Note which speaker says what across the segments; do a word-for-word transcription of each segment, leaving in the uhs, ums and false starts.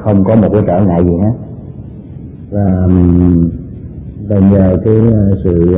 Speaker 1: không có một cái trở ngại gì hết. Và và nhờ cái sự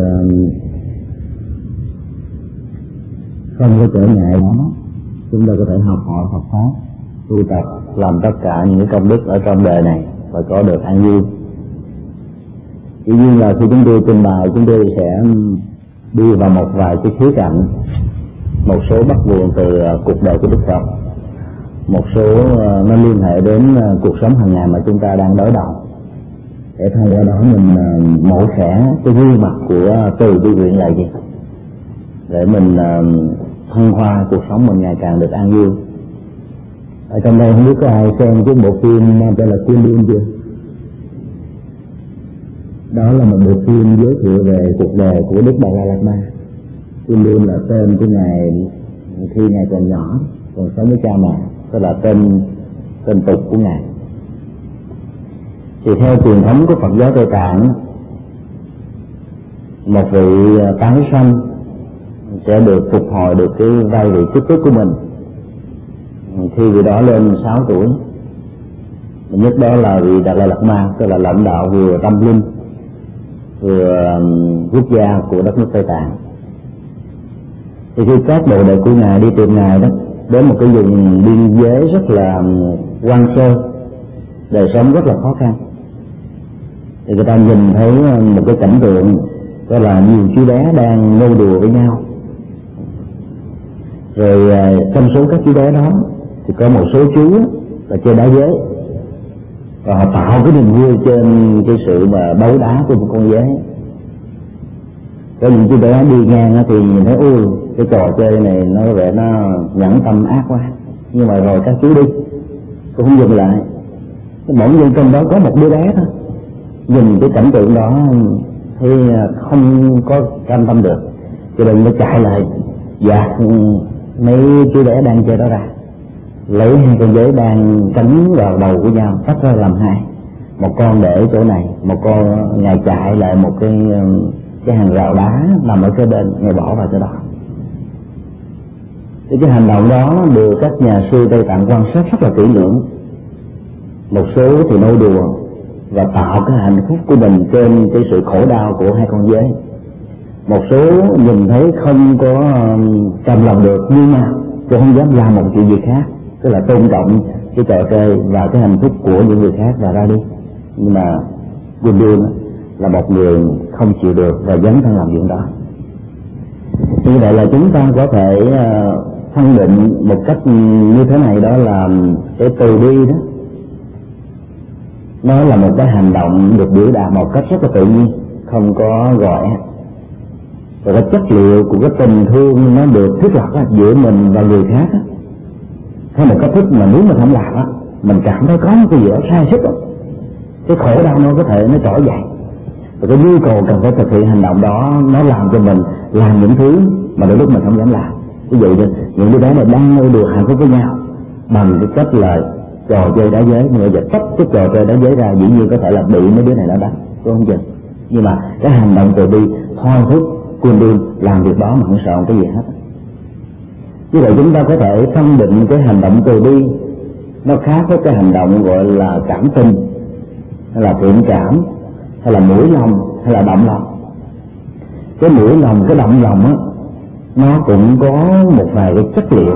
Speaker 1: không có trở ngại đó, chúng ta có thể học hỏi Phật pháp, tu tập, làm tất cả những cái công đức ở trong đời này và có được an vui. Tuy nhiên là khi chúng tôi trình bày, chúng tôi sẽ đi vào một vài cái khía cạnh, một số bắt nguồn từ cuộc đời của Đức Phật, một số nó liên hệ đến cuộc sống hàng ngày mà chúng ta đang đối đầu, để thông qua đó mình mổ xẻ cái gương mặt của từ bi nguyện là gì, để mình thăng hoa cuộc sống mình ngày càng được an vui. Ở trong đây không biết có ai xem cái bộ phim mang tên là Quyên Đương chưa? Đó là một bộ phim giới thiệu về cuộc đời của Đức Bà La Lạt Ma. Quyên Đương là tên của ngài khi ngài còn nhỏ, còn sống với cha mẹ, đó là tên tên tục của ngài. Thì theo truyền thống của Phật giáo Tây Tạng, một vị tái sanh sẽ được phục hồi được cái vai vị chức tước của mình khi vị đó lên sáu tuổi. Nhất đó là vị Đạt Lai Lạt Ma, tức là lãnh đạo vừa tâm linh vừa quốc gia của đất nước Tây Tạng. Thì khi các đồ đệ của ngài đi tìm ngài đó đến một cái vùng biên giới rất là hoang sơ, đời sống rất là khó khăn, thì người ta nhìn thấy một cái cảnh tượng đó là nhiều chú bé đang nô đùa với nhau. Rồi trong số các chú bé đó thì có một số chú là chơi đá dế, và họ tạo cái niềm vui trên cái sự mà đấu đá của một con dế. Có những chú bé đi ngang thì nhìn thấy ui cái trò chơi này nó có vẻ nó nhẫn tâm ác quá, nhưng mà rồi các chú đi cũng không dừng lại. Bỗng nhiên trong đó có một đứa bé thôi, nhìn cái cảnh tượng đó thì không có cam tâm được, cho nên nó chạy lại dạt mấy chú bé đang chơi đó ra, lấy hai con dế đang cắn vào đầu của nhau tách ra làm hai, một con để chỗ này, một con ngài chạy lại một cái cái hàng rào đá nằm ở cái bên, ngài bỏ vào chỗ đó. Thì cái hành động đó được các nhà sư Tây Tạng quan sát rất là kỹ lưỡng. Một số thì nô đùa và tạo cái hạnh phúc của mình trên cái sự khổ đau của hai con dế. Một số nhìn thấy không có cầm lòng được nhưng mà cũng không dám làm một chuyện gì khác, tức là tôn trọng cái trò chơi và cái hạnh phúc của những người khác và ra đi. Nhưng mà Quyên Đương là một người không chịu được và dấn thân làm chuyện đó. Như vậy là chúng ta có thể phân định một cách như thế này, đó là cái từ bi đó, nó là một cái hành động được biểu đạt một cách rất là tự nhiên, không có gọi. Và cái chất liệu của cái tình thương nó được thiết lập giữa mình và người khác theo một cách thức mà nếu mình không làm á, mình cảm thấy có một cái gì đó sai sức đó. Cái khổ đau nó có thể nó trỗi dậy, và cái nhu cầu cần phải thực hiện hành động đó nó làm cho mình làm những thứ mà đôi lúc mình không dám làm. Ví dụ như những đứa bé này đang nô đùa hạnh phúc với nhau bằng cái cách là trò chơi đá dế, nhưng mà giờ tách cái trò chơi đá dế ra, dĩ nhiên có thể là bị mấy đứa này nó đánh, tôi không chừng. Nhưng mà cái hành động từ bi thôi thúc Quyên Đương làm việc đó mà không sợ cái gì hết. Như vậy chúng ta có thể phân định cái hành động từ bi nó khác với cái hành động gọi là cảm tình, hay là thiện cảm, hay là mũi lòng, hay là động lòng. Cái mũi lòng, cái động lòng á, nó cũng có một vài cái chất liệu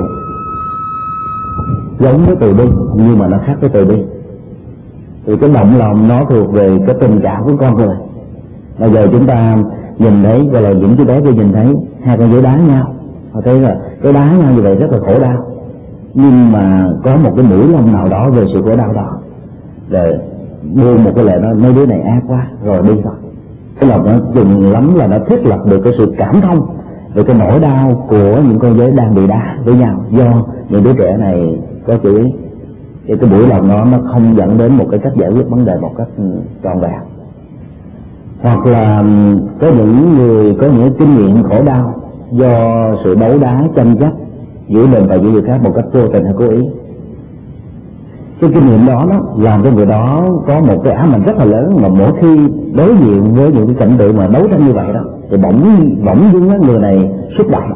Speaker 1: giống với từ bi nhưng mà nó khác với từ bi. Thì cái động lòng nó thuộc về cái tình cảm của con người. Bây giờ chúng ta nhìn thấy, gọi là những cái bé kia nhìn thấy hai con dế đá nhau, họ thấy là cái đá nhau như vậy rất là khổ đau, nhưng mà có một cái mũi lòng nào đó về sự khổ đau đó, rồi buông một cái lệ đó, mấy đứa này ác quá, rồi đi thôi. Cái lòng nó chừng lắm là nó thiết lập được cái sự cảm thông về cái nỗi đau của những con dế đang bị đá với nhau, do những đứa trẻ này có chủ ý. Thì cái buổi lòng đó nó không dẫn đến một cái cách giải quyết vấn đề một cách trọn vẹn. Hoặc là có những người có những kinh nghiệm khổ đau do sự đấu đá tranh chấp giữa mình và giữa người khác một cách vô tình hay cố ý. Cái kinh nghiệm đó, đó làm cho người đó có một cái ám ảnh rất là lớn, mà mỗi khi đối diện với những cái cảnh tượng mà đấu tranh như vậy đó thì bỗng bỗng dưng người này xúc động,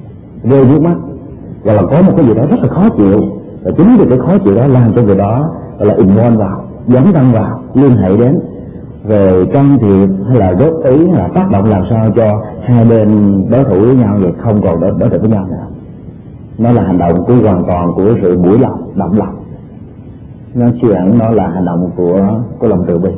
Speaker 1: rơi nước mắt, và là có một cái gì đó rất là khó chịu, và chính vì cái khó chịu đó làm cho người đó gọi là involve vào, dấn thân vào, liên hệ đến, rồi can thiệp hay là góp ý hay là tác động làm sao cho hai bên đối thủ với nhau vậy không còn đối, đối thủ với nhau nữa. Nó là hành động của hoàn toàn của sự mũi lòng, động lòng. Nó chưa hẳn nó là hành động của của lòng từ bi.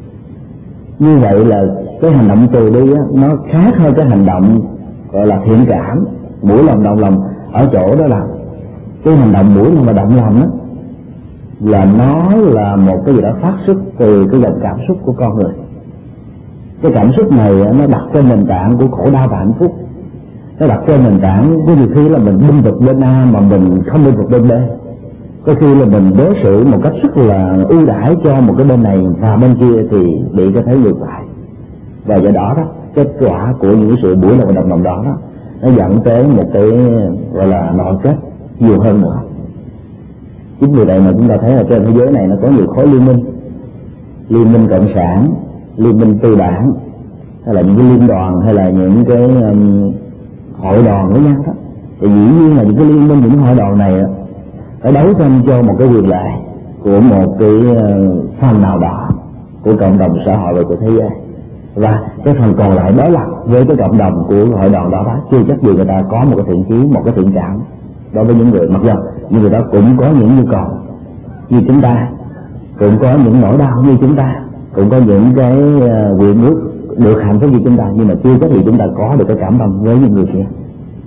Speaker 1: Như vậy là cái hành động từ bi á, nó khác hơn cái hành động gọi là thiện cảm, mũi lòng động lòng ở chỗ đó là cái hành động mũi lòng và động lòng đó là nó là một cái gì đó phát xuất từ cái dòng cảm xúc của con người. Cái cảm xúc này nó đặt trên nền tảng của khổ đau và hạnh phúc, nó đặt trên nền tảng có nhiều khi là mình binh vực bên A mà mình không binh vực bên B, có khi là mình đối xử một cách rất là ưu đãi cho một cái bên này và bên kia thì bị cái thế ngược lại. Và do đó đó kết quả của những sự mũi lòng và động lòng đó, đó nó dẫn tới một cái gọi là nội kết nhiều hơn nữa. Chính vì vậy mà chúng ta thấy là trên thế giới này nó có nhiều khối liên minh, liên minh cộng sản, liên minh tư bản, hay là những cái liên đoàn, hay là những cái um, hội đoàn với nhau đó. Thì dĩ nhiên là những cái liên minh, những hội đoàn này đó, phải đấu tranh cho một cái quyền lợi của một cái uh, phần nào đó của cộng đồng xã hội và của thế giới, và cái phần còn lại đối lập với cái cộng đồng của hội đoàn đó, đó chưa chắc gì người ta có một cái thiện chí, một cái thiện cảm đối với những người, mặc dù những người đó cũng có những nhu cầu như chúng ta, cũng có những nỗi đau như chúng ta, cũng có những cái nguyện ước được hạnh phúc như chúng ta, nhưng mà chưa chắc gì chúng ta có được cái cảm tâm với những người kia.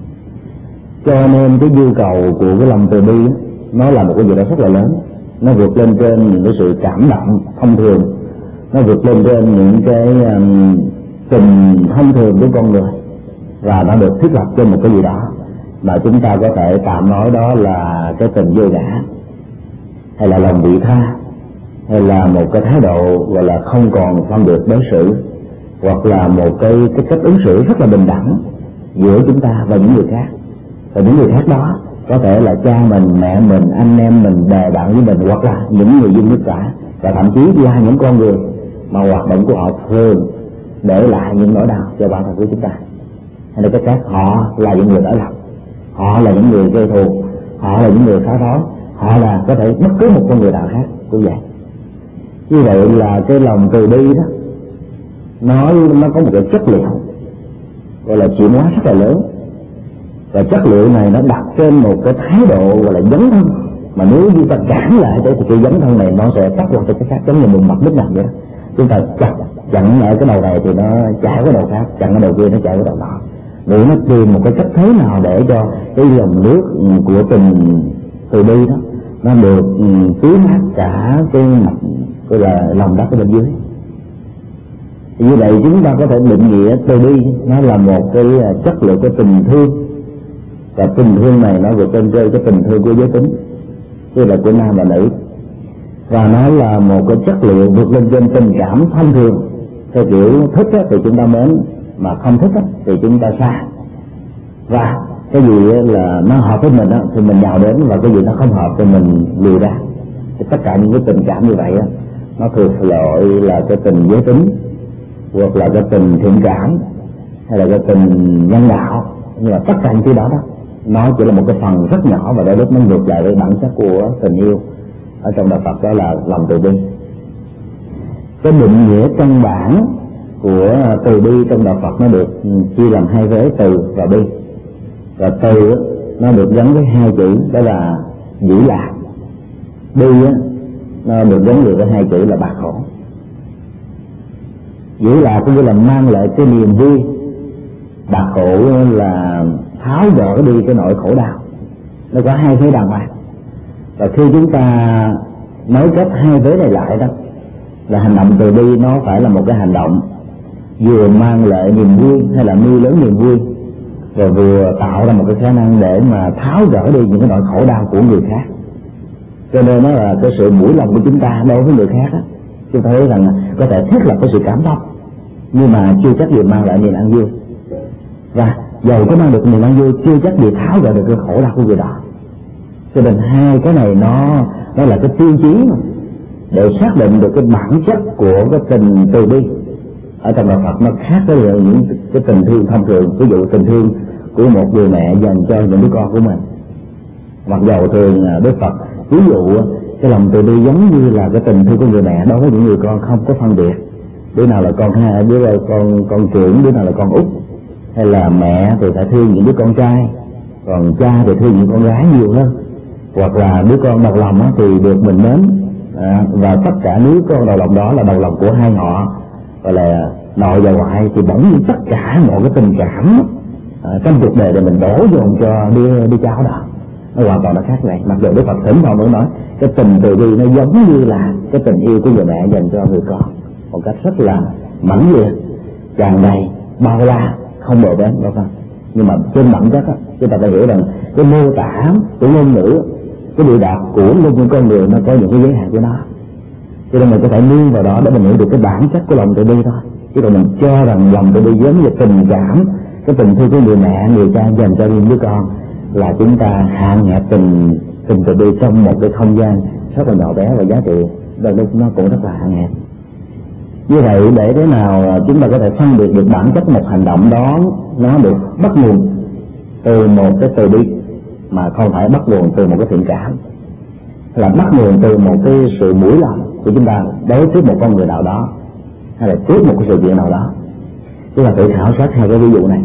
Speaker 1: Cho nên cái nhu cầu của cái lòng từ bi nó là một cái gì đó rất là lớn, nó vượt lên trên những cái sự cảm động thông thường, nó vượt lên trên những cái um, tình thông thường của con người, và nó được thiết lập trên một cái gì đó mà chúng ta có thể tạm nói đó là cái tình vô ngã, hay là lòng vị tha, hay là một cái thái độ gọi là không còn phân biệt đối xử, hoặc là một cái cái cách ứng xử rất là bình đẳng giữa chúng ta và những người khác. Và những người khác đó có thể là cha mình, mẹ mình, anh em mình, bè bạn với mình, hoặc là những người dân nước cả, và thậm chí là những con người mà hoạt động của họ thường để lại những nỗi đau cho bản thân của chúng ta. Hay là cái khác, họ là những người đối lập, họ là những người gây thù, họ là những người phá rối, họ là có thể bất cứ một con người nào khác cũng vậy. Như vậy là cái lòng từ bi đó nó nó có một cái chất liệu gọi là chuyển hóa rất là lớn, và chất liệu này nó đặt trên một cái thái độ gọi là dấn thân, mà nếu như ta cản lại thì cái dấn thân này nó sẽ cắt qua cái khác, giống như một mặt đích nào vậy đó. Chúng ta chặt chặn ở cái đầu này thì nó chạy cái đầu khác, chặn cái đầu kia nó chạy cái đầu nọ, để nó tìm một cái cách thế nào để cho cái dòng nước của tình từ bi đó nó được tưới mát cả cái mặt gọi là lòng đất ở bên dưới. Thì như vậy chúng ta có thể định nghĩa từ bi nó là một cái chất liệu của tình thương, và tình thương này nó vượt lên trên cái tình thương của giới tính, tức là của nam và nữ, và nó là một cái chất liệu vượt lên trên tình cảm thông thường, theo kiểu thích thì chúng ta mến, mà không thích thì chúng ta xa, và cái gì là nó hợp với mình thì mình nhào đến, và cái gì nó không hợp thì mình lùi ra. Thì tất cả những cái tình cảm như vậy nó thuộc loại là cái tình giới tính, hoặc là cái tình thiện cảm, hay là cái tình nhân đạo. Nhưng mà tất cả những cái đó đó nó chỉ là một cái phần rất nhỏ, và đôi lúc nó ngược lại với bản chất của tình yêu ở trong đạo Phật, đó là lòng từ bi. Cái định nghĩa căn bản của từ bi trong đạo Phật nó được chia làm hai vế, từ và bi. Và từ nó được gắn với hai chữ đó là giữ lạc, bi nó được gắn liền với hai chữ là bạc khổ. Giữ lạc có nghĩa là mang lại cái niềm vui, bạc khổ là tháo gỡ đi cái nỗi khổ đau. Nó có hai vế đàng hoàng, và khi chúng ta nối kết hai vế này lại đó là hành động từ bi nó phải là một cái hành động vừa mang lại niềm vui hay là nuôi lớn niềm vui, rồi vừa tạo ra một cái khả năng để mà tháo gỡ đi những cái nỗi khổ đau của người khác. Cho nên nó là cái sự mũi lòng của chúng ta đối với người khác đó, chúng ta thấy rằng có thể thiết lập cái sự cảm thông, nhưng mà chưa chắc gì mang lại niềm an vui, và dầu có mang được niềm an vui chưa chắc gì tháo gỡ được cái khổ đau của người đó. Cho nên hai cái này nó nó là cái tiêu chí để xác định được cái bản chất của cái tình từ bi ở trong đạo Phật. Nó khác với những cái tình thương thông thường, ví dụ tình thương của một người mẹ dành cho những đứa con của mình. Mặc dầu thường Đức Phật ví dụ cái lòng từ bi giống như là cái tình thương của người mẹ đối với những người con không có phân biệt đứa nào là con hai, đứa là con con trưởng, đứa nào là con út, hay là mẹ thì phải thương những đứa con trai, còn cha thì thương những con gái nhiều hơn, hoặc là đứa con đầu lòng thì được mình mến, à, và tất cả đứa con đầu lòng đó là đầu lòng của hai họ, gọi là nội và ngoại, thì bỗng nhiên tất cả mọi cái tình cảm à, trong cuộc đời để mình đổ dồn cho đứa đứa cháu đó, nó hoàn toàn nó khác vậy. Mặc dù Đức Phật thỉnh thoảng mới nói cái tình từ bi nó giống như là cái tình yêu của người mẹ dành cho người con, một cách rất là mãnh liệt, tràn đầy, bao la, không bờ bến đâu không. Nhưng mà trên bản chất á, chúng ta phải hiểu rằng cái mô tả của ngôn ngữ, cái biểu đạt của những con người nó có những cái giới hạn của nó, cho nên mình có thể nương vào đó để mình hiểu được cái bản chất của lòng từ bi thôi. Chứ còn mình cho rằng lòng từ bi giống như tình cảm, cái tình thương của người mẹ, người cha dành cho những đứa con, là chúng ta hạn hẹp tình tình từ bi trong một cái không gian rất là nhỏ bé và giá trị, và nó cũng rất là hạn hẹp. Như vậy để thế nào chúng ta có thể phân biệt được bản chất một hành động đó nó được bắt nguồn từ một cái từ bi mà không phải bắt nguồn từ một cái thiện cảm, là bắt nguồn từ một cái sự mũi lòng của chúng ta đối với một con người nào đó, hay là trước một cái sự kiện nào đó. Chúng ta tự khảo sát hai cái ví dụ này.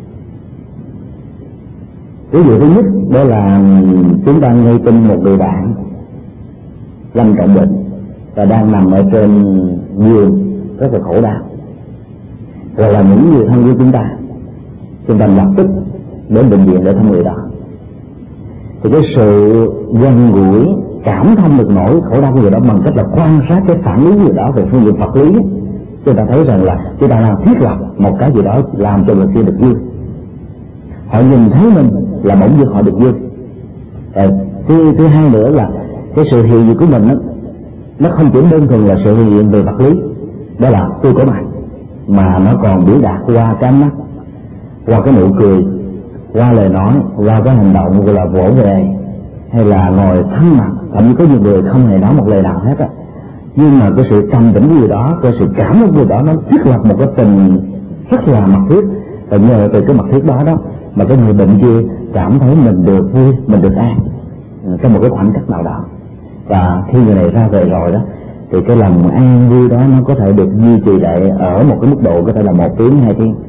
Speaker 1: Ví dụ thứ nhất đó là chúng ta nghe tin một người bạn lâm trọng bệnh và đang nằm ở trên giường rất là khổ đau, rồi là những người thân của chúng ta chúng ta lập tức đến bệnh viện để thăm người đó. Thì cái sự gần gũi cảm thông được nỗi khổ đau của người đó bằng cách là quan sát cái phản ứng người đó về phương diện vật lý, chúng ta thấy rằng là chúng ta đang thiết lập một cái gì đó làm cho người kia được vui. Họ nhìn thấy mình là bỗng dưng họ được vui. Rồi, thứ, thứ hai nữa là cái sự hiện diện của mình đó, nó không chỉ đơn thuần là sự hiện diện về vật lý, đó là tôi có mặt, mà nó còn biểu đạt qua cái ánh mắt, qua cái nụ cười, qua lời nói, qua cái hành động gọi là vỗ về, hay là ngồi thân mặt. Thậm chí có nhiều người không hề nói một lời nào hết á, nhưng mà cái sự trầm tĩnh của người đó, cái sự cảm ơn người đó, nó thiết lập một cái tình rất là mật thiết, và nhờ từ cái mật thiết đó đó mà cái người bệnh kia cảm thấy mình được vui, mình được an trong một cái khoảnh khắc nào đó. Và khi người này ra về rồi đó thì cái lòng an vui đó nó có thể được duy trì lại ở một cái mức độ có thể là một tiếng, hai tiếng.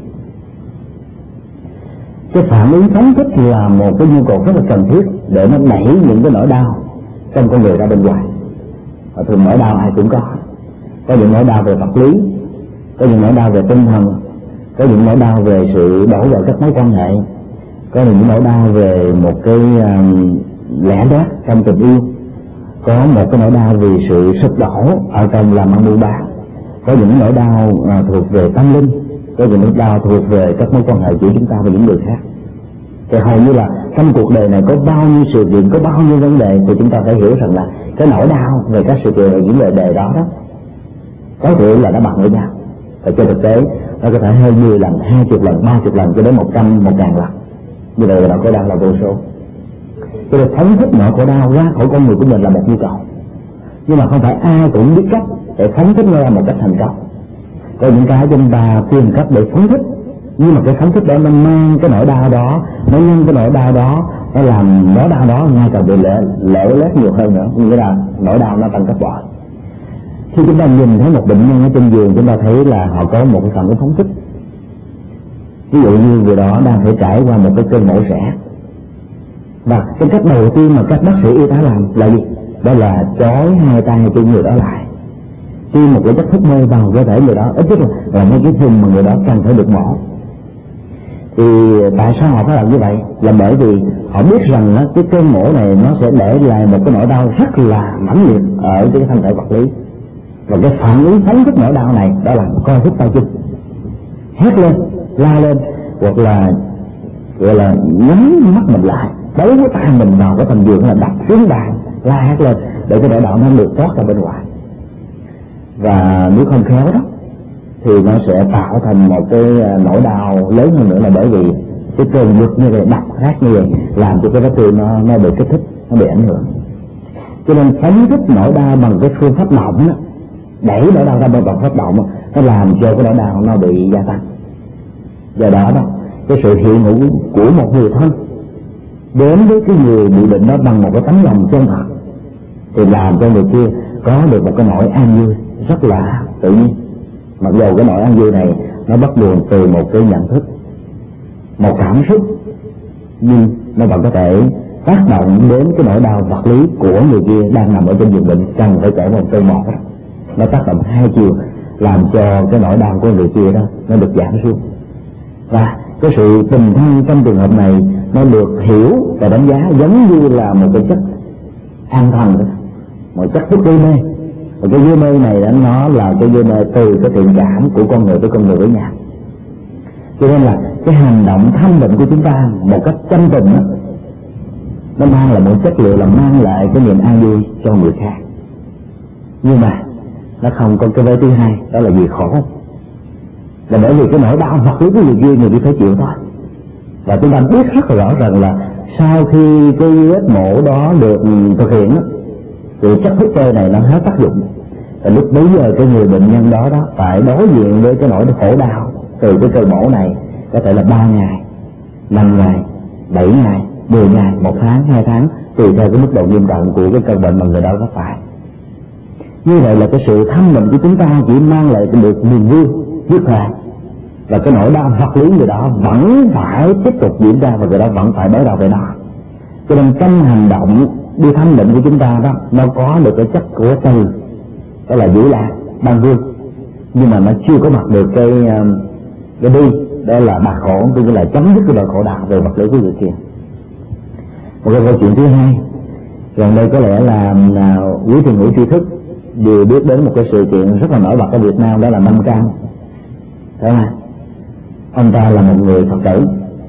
Speaker 1: Cái phản ứng phóng thích là một cái nhu cầu rất là cần thiết để nó đẩy những cái nỗi đau trong con người ra bên ngoài. Và thường nỗi đau ai cũng có, có những nỗi đau về vật lý, có những nỗi đau về tinh thần, có những nỗi đau về sự đổ vỡ các mối quan hệ, có những nỗi đau về một cái um, lẽ đoát trong tình yêu, có một cái nỗi đau vì sự sụp đổ ở trong làm ăn buôn bán, có những nỗi đau uh, thuộc về tâm linh, có những nỗi đau thuộc về các mối quan hệ giữa chúng ta và những người khác. Thì hầu như là trong cuộc đời này có bao nhiêu sự kiện, có bao nhiêu vấn đề, thì chúng ta phải hiểu rằng là cái nỗi đau về các sự kiện và những vấn đề đó đó có thể là nó bằng với nhau. Và trên thực tế nó có thể hơn mười lần, hai chục lần, ba chục lần cho đến một trăm, một ngàn lần. Như vậy là nỗi khổ đau là vô số. Cho nên phóng thích nỗi khổ đau ra khỏi con người của mình là một nhu cầu, nhưng mà không phải ai cũng biết cách để phóng thích nó ra một cách thành công. Có những cái chúng ta tìm cách để phóng thích, nhưng mà cái phóng thích đó nó mang cái nỗi đau đó, nó nhân cái nỗi đau đó, nó làm nỗi đau đó ngay càng bị lệ lệ lét nhiều hơn nữa, nghĩa là nỗi đau nó tăng gấp bội. Khi chúng ta nhìn thấy một bệnh nhân ở trên giường, chúng ta thấy là họ có một cái phản ứng phóng thích. Ví dụ như người đó đang phải trải qua một cái cơn mổ xẻ, và cái cách đầu tiên mà các bác sĩ y tá làm là gì? Đó là trói hai tay của người đó lại, tiêm một cái chất thuốc mê vào cơ thể người đó, ít nhất là, là mấy cái vùng mà người đó cần phải được mổ. Thì tại sao họ phải làm như vậy? Là bởi vì họ biết rằng đó, cái cơn mổ này nó sẽ để lại một cái nỗi đau rất là mãnh liệt ở cái thân thể vật lý, và cái phản ứng phóng thích nỗi đau này đó là co rút tay chân, hét lên, la lên, hoặc là gọi là nhắm mắt mình lại, bấu cái tay mình vào cái thành giường, là đặt xuống bàn, la hét lên để cái nỗi đau nó được thoát ra bên ngoài. Và nếu không khéo đó thì nó sẽ tạo thành một cái nỗi đau lớn hơn nữa, là bởi vì cái cơn giật như vậy, đập hát như vậy làm cho cái vết thương nó nó bị kích thích, nó bị ảnh hưởng. Cho nên phóng thích nỗi đau bằng cái phương pháp động đó, đẩy nỗi đau ra bên bằng pháp động đó, nó làm cho cái nỗi đau nó bị gia tăng. Do đó đó cái sự hiện hữu của một người thân đến với cái người bị bệnh đó bằng một cái tấm lòng chân thật, thì làm cho người kia có được một cái nỗi an vui rất là tự nhiên. Mặc dù cái nỗi an vui này nó bắt nguồn từ một cái nhận thức, một cảm xúc, nhưng nó vẫn có thể tác động đến cái nỗi đau vật lý của người kia đang nằm ở trên giường bệnh, cần phải kể một từ một đó. Nó tác động hai chiều, làm cho cái nỗi đau của người kia đó nó được giảm xuống. Và cái sự tình thân trong trường hợp này nó được hiểu và đánh giá giống như là một cái chất an thần đó, một chất thuốc gây mê. Và cái gây mê này đó, nó là cái gây mê từ cái thiện cảm của con người với con người với nhau. Cho nên là cái hành động thanh định của chúng ta một cách chân tình đó, nó mang lại một chất liệu là mang lại cái niềm an vui cho người khác. Nhưng mà nó không có cái vế thứ hai, đó là gì? Khổ. Là bởi vì cái nỗi đau vật lý của người kia người đi phải chịu thôi. Và chúng ta biết rất là rõ rằng là sau khi cái vết mổ đó được thực hiện đó, thì chất thuốc tê này nó hết tác dụng. Và lúc bấy giờ cái người bệnh nhân đó đó phải đối diện với cái nỗi khổ đau từ cái cơn mổ này, có thể là ba ngày, năm ngày, bảy ngày, mười ngày, một tháng, hai tháng, tùy theo cái mức độ nghiêm trọng của cái cơn bệnh mà người đó có phải. Như vậy là cái sự thanh định của chúng ta chỉ mang lại được niềm vui nhất thời, và cái nỗi đau vật lý người đó vẫn phải tiếp tục diễn ra và người đó vẫn phải đối đầu với nó. Cho nên trong hành động đi thanh định của chúng ta đó, nó có được cái chất của từ, đó là Vũ Lạc, Ban Vương, nhưng mà nó chưa có mặt được cái cái đi, đó là bạc khổ, tức là chấm dứt cái nỗi khổ đau về vật lý của người kia. Một cái câu chuyện thứ hai, gần đây có lẽ là, là quý thiền hữu tri thức đều biết đến một cái sự kiện rất là nổi bật ở Việt Nam, đó là Nam Cao. Thấy không? Ông ta là một người Phật tử,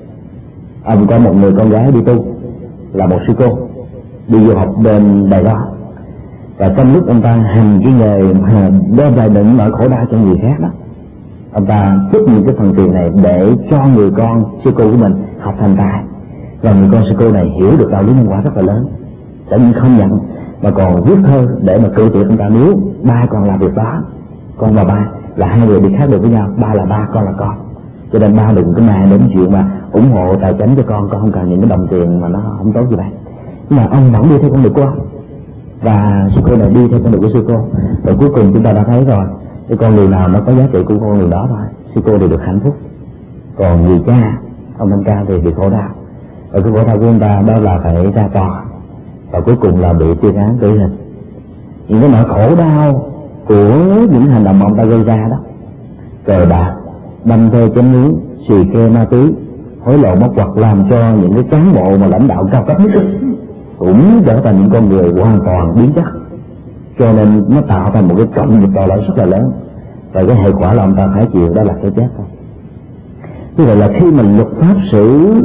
Speaker 1: ông có một người con gái đi tu, là một sư cô, đi du học bên Đài Loan. Và trong lúc ông ta hành cái nghề đem lại định nỗi khổ đau cho người khác đó, ông ta trích những cái phần tiền này để cho người con sư cô của mình học thành tài. Và người con sư cô này hiểu được đạo lý nhân quả rất là lớn, tại nhưng không nhận mà còn viết thơ để mà cự tuyệt ông ta nếu ba còn làm việc đó. Con và ba là hai người đi khác được với nhau, ba là ba, con là con, cho nên ba đừng có màng đến chuyện mà ủng hộ tài chính cho con, con không cần những cái đồng tiền mà nó không tốt như vậy. Nhưng mà ông vẫn đi theo con đường của ông, và sư cô này đi theo con đường của sư cô. Và cuối cùng chúng ta đã thấy rồi, cái con đường nào nó có giá trị của con đường đó thôi, sư cô thì được hạnh phúc, còn người cha ông Nam Cao thì bị khổ đau. Và cái khổ đau của ông ta đó là phải ra tòa, và cuối cùng là bị tuyên án tử hình. Những cái nỗi khổ đau của những hành động mà ông ta gây ra đó, cờ bạc, đâm thuê chém nướng, xì ke ma túy, hối lộ móc hoặc, làm cho những cái cán bộ mà lãnh đạo cao cấp nhất cũng trở thành những con người hoàn toàn biến chất. Cho nên nó tạo thành một cái cộng nghiệp to lớn rất là lớn, và cái hệ quả là ông ta phải chịu, đó là cái chết thôi. Như vậy là khi mình luật pháp xử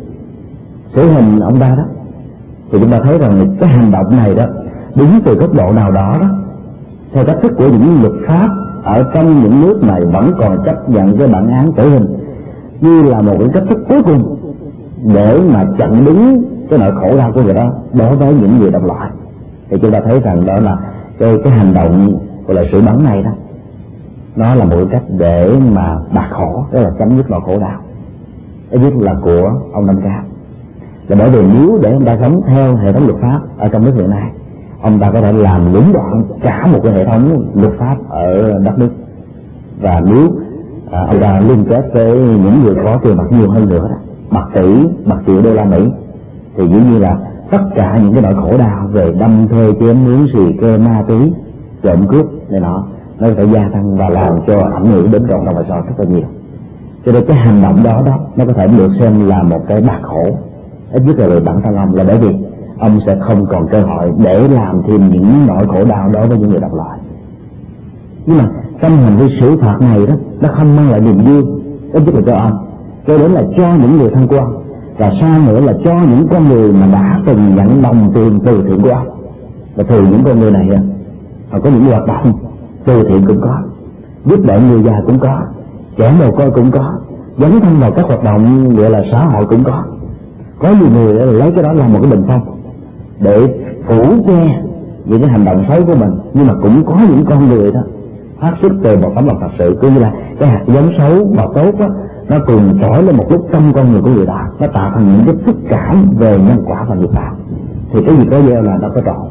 Speaker 1: xử hình ông ta đó, thì chúng ta thấy rằng cái hành động này đó đúng từ góc độ nào đó đó, theo cách thức của những luật pháp ở trong những nước này vẫn còn chấp nhận cái bản án tử hình như là một cái cách thức cuối cùng để mà chặn đứng cái nỗi khổ đau của người đó đối với những người đồng loại. Thì chúng ta thấy rằng đó là cái cái hành động gọi là xử bắn này đó, nó là một cách để mà bạc khổ, đó là chấm dứt nỗi khổ đau. Cái nhất là của ông Nam Cao, là bởi vì nếu để ông ta sống theo hệ thống luật pháp ở trong nước hiện nay, ông ta có thể làm lũng đoạn cả một cái hệ thống luật pháp ở đất nước. Và nếu à, ông ta liên kết với những người có tiền bạc nhiều hơn nữa đó, bạc tỷ, bạc triệu đô la Mỹ, thì dĩ nhiên là tất cả những cái nỗi khổ đau về đâm thuê chém nướng, xì ke ma túy, trộm cướp này nọ, nó phải gia tăng và làm cho ảnh hưởng đến cộng đồng và xã hội rất là nhiều. Cho nên cái hành động đó đó nó có thể được xem là một cái bạc khổ, ít nhất là về bản thân ông, là bởi vì ông sẽ không còn cơ hội để làm thêm những nỗi khổ đau đối với những người đồng loại. Nhưng mà trong hành vi xử phạt này đó, nó không mang lại niềm vui, ít nhất là cho ông, cho đến là cho những người thân của ông, và sau nữa là cho những con người mà đã từng nhận đồng tiền từ thiện của ông. Và thường những con người này họ có những hoạt động từ thiện cũng có, giúp đỡ người già cũng có, trẻ mồ côi cũng có, dấn thân vào các hoạt động gọi là xã hội cũng có. Có nhiều người lấy cái đó làm một cái bình phong để phủ che những cái hành động xấu của mình, nhưng mà cũng có những con người đó phát xuất từ một tấm lòng thật sự, cứ như là cái hạt giống xấu và tốt đó, nó cùng trỗi lên một lúc trong con người của người đó, nó tạo thành những cái phức cảm về nhân quả và nghiệp báo. Thì cái gì có gieo là nó có trọn.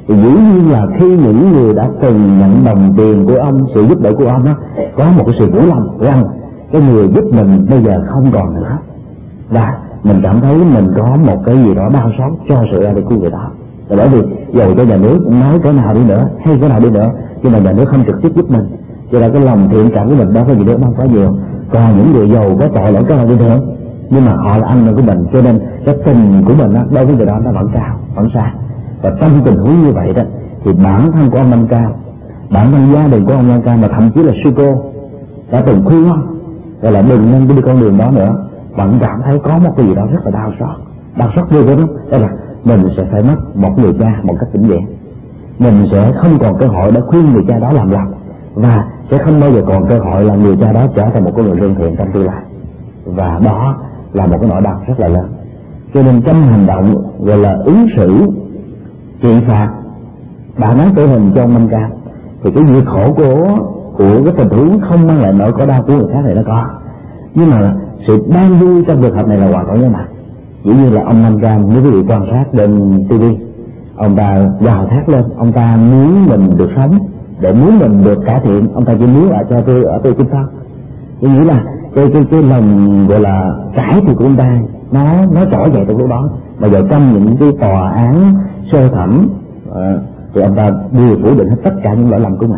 Speaker 1: Thì dĩ nhiên là khi những người đã từng nhận đồng tiền của ông, sự giúp đỡ của ông đó, có một cái sự vui lòng rằng cái người giúp mình bây giờ không còn nữa, và mình cảm thấy mình có một cái gì đó đau xót cho sự ra đi của người đó. Và bởi vì dầu cho nhà nước nói cỡ nào đi nữa hay cỡ nào đi nữa, nhưng mà nhà nước không trực tiếp giúp mình, cho nên cái lòng thiện cảm của mình đó với nhà nước không quá nhiều. Còn những người giàu có tội lỗi cỡ nào đi nữa, nhưng mà họ là anh của mình, cho nên cái tình của mình đó, đối với người đó nó vẫn cao, vẫn xa. Và trong tình huống như vậy đó, thì bản thân của ông Nam Cao, bản thân gia đình của ông Nam Cao, mà thậm chí là sư cô đã từng khuyên ông gọi là đừng nên đi con đường đó nữa, bạn cảm thấy có một cái gì đó rất là đau xót, đau xót vô đó, đó là mình sẽ phải mất một người cha một cách vĩnh viễn, mình sẽ không còn cơ hội để khuyên người cha đó làm lành, và sẽ không bao giờ còn cơ hội là người cha đó trở thành một con người lương thiện trong tương lai. Và đó là một cái nỗi đau rất là lớn. Cho nên trong hành động gọi là ứng xử trị phạt bản án tử hình cho ông Minh Cao, thì cái việc khổ của của cái tình huống không mang lại nỗi khổ đau của người khác thì nó có, nhưng mà sự đang vui trong trường hợp này là hoàn toàn như mà chỉ như là ông Nam Cam, nếu quý vị quan sát trên ti vi, ông ta gào thét lên, ông ta muốn mình được sống, để muốn mình được cải thiện, ông ta chỉ muốn lại cho tôi ở tôi chúng ta. Tôi nghĩ là cái cái cái lòng gọi là cải thiện của ông ta nó nó trỗi dậy từ lúc đó. Mà giờ trong những cái tòa án sơ thẩm uh, thì ông ta đều phủ định hết tất cả những lỗi lầm của mình.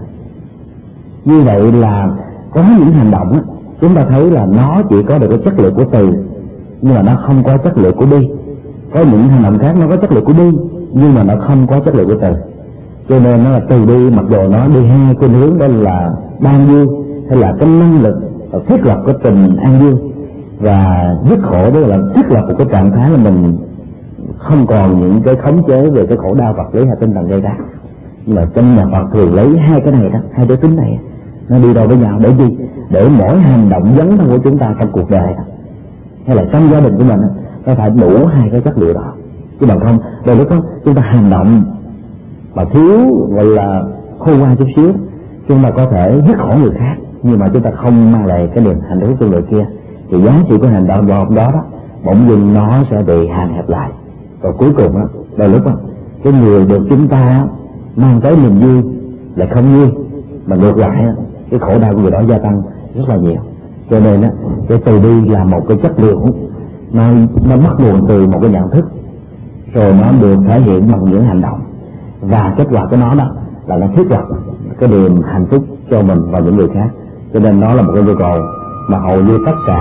Speaker 1: Như vậy là có những hành động á, chúng ta thấy là nó chỉ có được cái chất liệu của từ, nhưng mà nó không có chất liệu của đi. Có những hành động khác nó có chất liệu của đi, nhưng mà nó không có chất liệu của từ. Cho nên nó là từ đi, mặc dù nó đi hai cái hướng, đó là ban dương hay là cái năng lực thiết lập cái tình an dương, và dứt khổ đó là thiết lập một cái trạng thái là mình không còn những cái khống chế về cái khổ đau vật lý hay tinh thần gây ra. Nhưng mà trong nhà Phật thường lấy hai cái này đó, hai cái tính này nó đi đôi với nhau để gì? Để mỗi hành động dấn thân của chúng ta trong cuộc đời đó, hay là trong gia đình của mình, nó phải đủ hai cái chất liệu đó. Chứ bằng không đôi lúc đó chúng ta hành động mà thiếu gọi là khôn ngoan chút xíu, chúng ta có thể dứt khổ người khác, nhưng mà chúng ta không mang lại cái niềm hạnh phúc cho người kia, thì giá trị của hành động đó đó, đó bỗng dưng nó sẽ bị hạn hẹp lại. Và cuối cùng đó, đôi lúc đó, cái người được chúng ta mang tới niềm vui lại không vui, mà ngược lại cái khổ đau của người đó gia tăng rất là nhiều. Cho nên á, cái từ bi là một cái chất liệu nó nó bắt nguồn từ một cái nhận thức, rồi nó được thể hiện bằng những hành động, và kết quả của nó đó là nó thiết lập cái niềm hạnh phúc cho mình và những người khác. Cho nên nó là một cái nhu cầu mà hầu như tất cả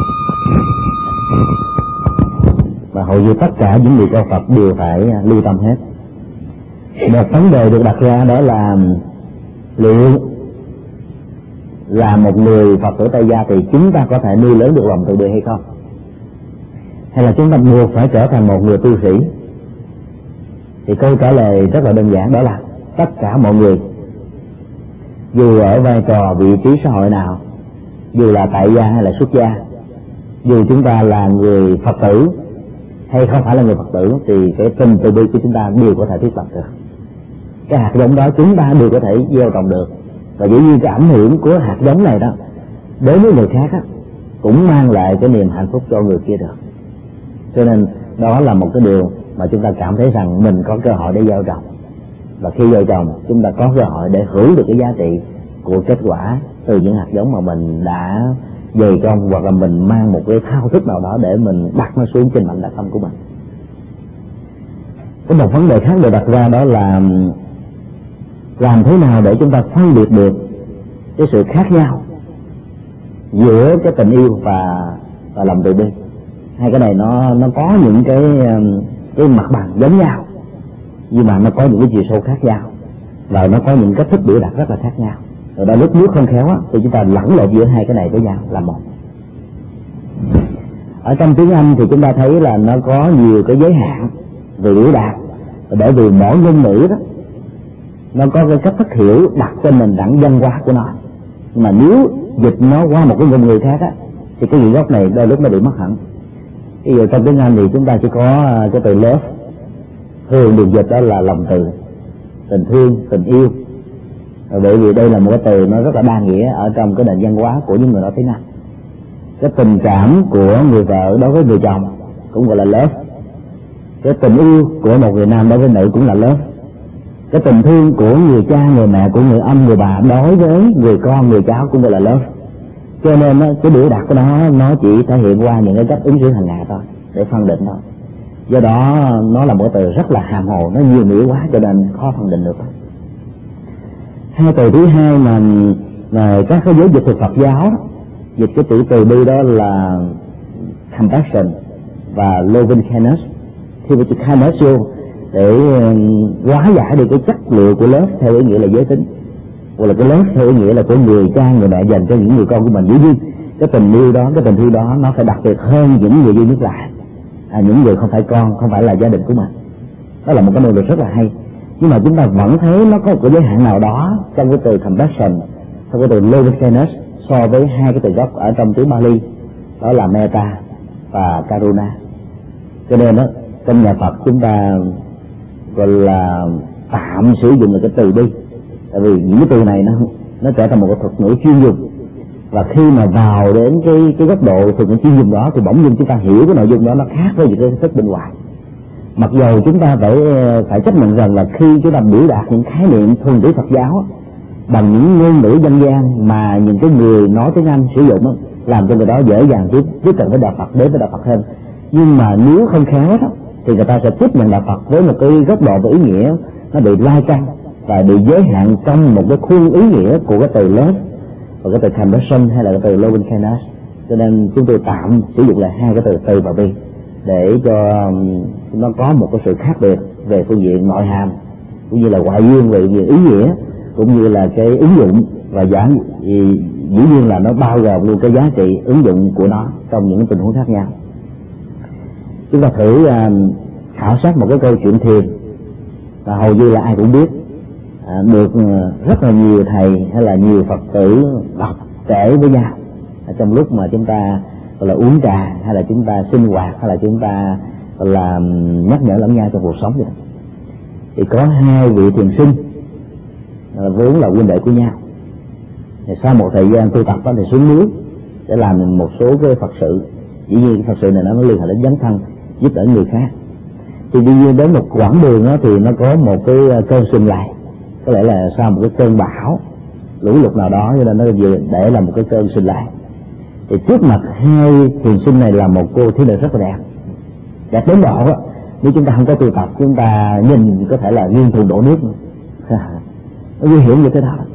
Speaker 1: mà hầu như tất cả những người cao Phật đều phải lưu tâm hết. Một vấn đề được đặt ra đó là liệu là một người Phật tử tại gia thì chúng ta có thể nuôi lớn được lòng từ bi hay không, hay là chúng ta buộc phải trở thành một người tu sĩ? Thì câu trả lời rất là đơn giản, đó là tất cả mọi người, dù ở vai trò vị trí xã hội nào, dù là tại gia hay là xuất gia, dù chúng ta là người Phật tử hay không phải là người Phật tử, thì cái tình từ bi của chúng ta đều có thể thiết lập được. Cái hạt giống đó chúng ta đều có thể gieo trồng được, và dĩ nhiên cái ảnh hưởng của hạt giống này đó đối với người khác á, cũng mang lại cái niềm hạnh phúc cho người kia được. Cho nên đó là một cái điều mà chúng ta cảm thấy rằng mình có cơ hội để gieo trồng, và khi gieo trồng chúng ta có cơ hội để hưởng được cái giá trị của kết quả từ những hạt giống mà mình đã dày công, hoặc là mình mang một cái thao thức nào đó để mình đặt nó xuống trên mảnh đất tâm của mình. Có một vấn đề khác được đặt ra, đó là làm thế nào để chúng ta phân biệt được cái sự khác nhau giữa cái tình yêu và và lòng từ bi. Hai cái này nó nó có những cái cái mặt bằng giống nhau, nhưng mà nó có những cái chiều sâu khác nhau, và nó có những cách thức biểu đạt rất là khác nhau. Rồi đôi lúc nếu không khéo á, thì chúng ta lẫn lộn giữa hai cái này với nhau là một. Ở trong tiếng Anh thì chúng ta thấy là nó có nhiều cái giới hạn về biểu đạt, bởi vì mỗi ngôn ngữ đó nó có cái cách thức hiểu đặt trên nền tảng văn hóa của nó. Nhưng mà nếu dịch nó qua một cái ngôn ngữ khác á, thì cái gì gốc này đôi lúc nó bị mất hẳn. Ví dụ trong tiếng Anh thì chúng ta chỉ có cái từ love, thường được dịch đó là lòng từ, tình thương, tình yêu. Bởi vì đây là một cái từ nó rất là đa nghĩa ở trong cái nền văn hóa của những người nói tiếng Anh. Cái tình cảm của người vợ đối với người chồng cũng gọi là love. Cái tình yêu của một người nam đối với nữ cũng là love. Cái tình thương của người cha, người mẹ, của người ông, người bà đối với người con, người cháu cũng gọi là love. Cho nên cái biểu đạt của nó nó chỉ thể hiện qua những cái cách ứng xử hàng ngày thôi để phân định thôi. Do đó nó là một từ rất là hàm hồ, nó nhiều nghĩa quá cho nên khó phân định được. Hai từ thứ hai mà, mà các cái giới dịch thuộc Phật giáo dịch cái chữ từ bi đó là compassion và loving kindness. Khi mà chữ kindness vô để hóa giải được cái chất liệu của love theo ý nghĩa là giới tính, hoặc là cái love theo ý nghĩa là của người cha, người mẹ dành cho những người con của mình. Dĩ nhiên cái tình yêu đó, cái tình thương đó nó phải đặc biệt hơn những người duy nhất lại, à, những người không phải con, không phải là gia đình của mình. Đó là một cái nội lực rất là hay. Nhưng mà chúng ta vẫn thấy nó có một cái giới hạn nào đó trong cái từ compassion, trong cái từ loving kindness so với hai cái từ gốc ở trong tiếng Bali, đó là metta và karuna. Cho nên đó, trong nhà Phật chúng ta gọi là tạm sử dụng được cái từ bi, tại vì những cái từ này nó nó trở thành một cái thuật ngữ chuyên dùng, và khi mà vào đến cái cái góc độ thuật ngữ chuyên dùng đó thì bỗng dưng chúng ta hiểu cái nội dung đó nó khác với những cái thức bên ngoài. Mặc dù chúng ta phải phải chấp nhận rằng là khi chúng ta biểu đạt những khái niệm thuần túy Phật giáo bằng những ngôn ngữ dân gian mà những cái người nói tiếng Anh sử dụng đó, làm cho người đó dễ dàng tiếp tiếp cận với đạo Phật, đến với đạo Phật hơn. Nhưng mà nếu không khéo đó thì người ta sẽ tiếp nhận đạo Phật với một cái góc độ và ý nghĩa nó bị lai căng và bị giới hạn trong một cái khuôn ý nghĩa của cái từ love và cái từ compassion hay là cái từ loving kindness. Cho nên chúng tôi tạm sử dụng lại hai cái từ từ và bi để cho nó có một cái sự khác biệt về phương diện nội hàm cũng như là ngoại duyên về ý nghĩa, cũng như là cái ứng dụng và giá dĩ nhiên là nó bao gồm luôn cái giá trị ứng dụng của nó trong những tình huống khác nhau. Chúng ta thử uh, khảo sát một cái câu chuyện thiền và hầu như là ai cũng biết, à, được rất là nhiều thầy hay là nhiều Phật tử đọc kể với nhau à, trong lúc mà chúng ta gọi là uống trà, hay là chúng ta sinh hoạt, hay là chúng ta gọi là nhắc nhở lẫn nhau trong cuộc sống vậy. Thì có hai vị thiền sinh à, vốn là huynh đệ của nhau. Thì sau một thời gian tu tập đó thì xuống núi để làm một số cái Phật sự. Dĩ nhiên Phật sự này nó liên hệ đến dấn thân, giúp đỡ người khác. Thì tuy nhiên đến một quãng đường đó thì nó có một cái cơn sụm lại, có lẽ là sau một cái cơn bão lũ lụt nào đó, cho nên nó để là một cái cơn sụm lại. Thì trước mặt hai thiền sinh này là một cô thiếu nữ rất là đẹp, đẹp đến độ đó nếu chúng ta không có tu tập chúng ta nhìn có thể là nghiêng thường đổ nước, nó nguy hiểm như thế nào.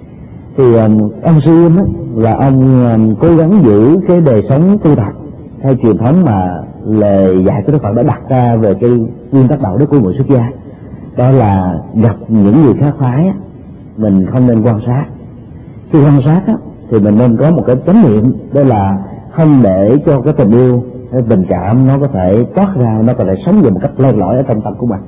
Speaker 1: Thì ông sư Im là ông cố gắng giữ cái đời sống tu tập theo truyền thống mà lời dạy của Đức Phật đã đặt ra về cái nguyên tắc đạo đức của người xuất gia, đó là gặp những người khác phái mình không nên quan sát. Khi quan sát á, thì mình nên có một cái chánh niệm, đó là không để cho cái tình yêu, cái tình cảm nó có thể toát ra, nó có thể sống về một cách len lỏi ở trong tâm của mình.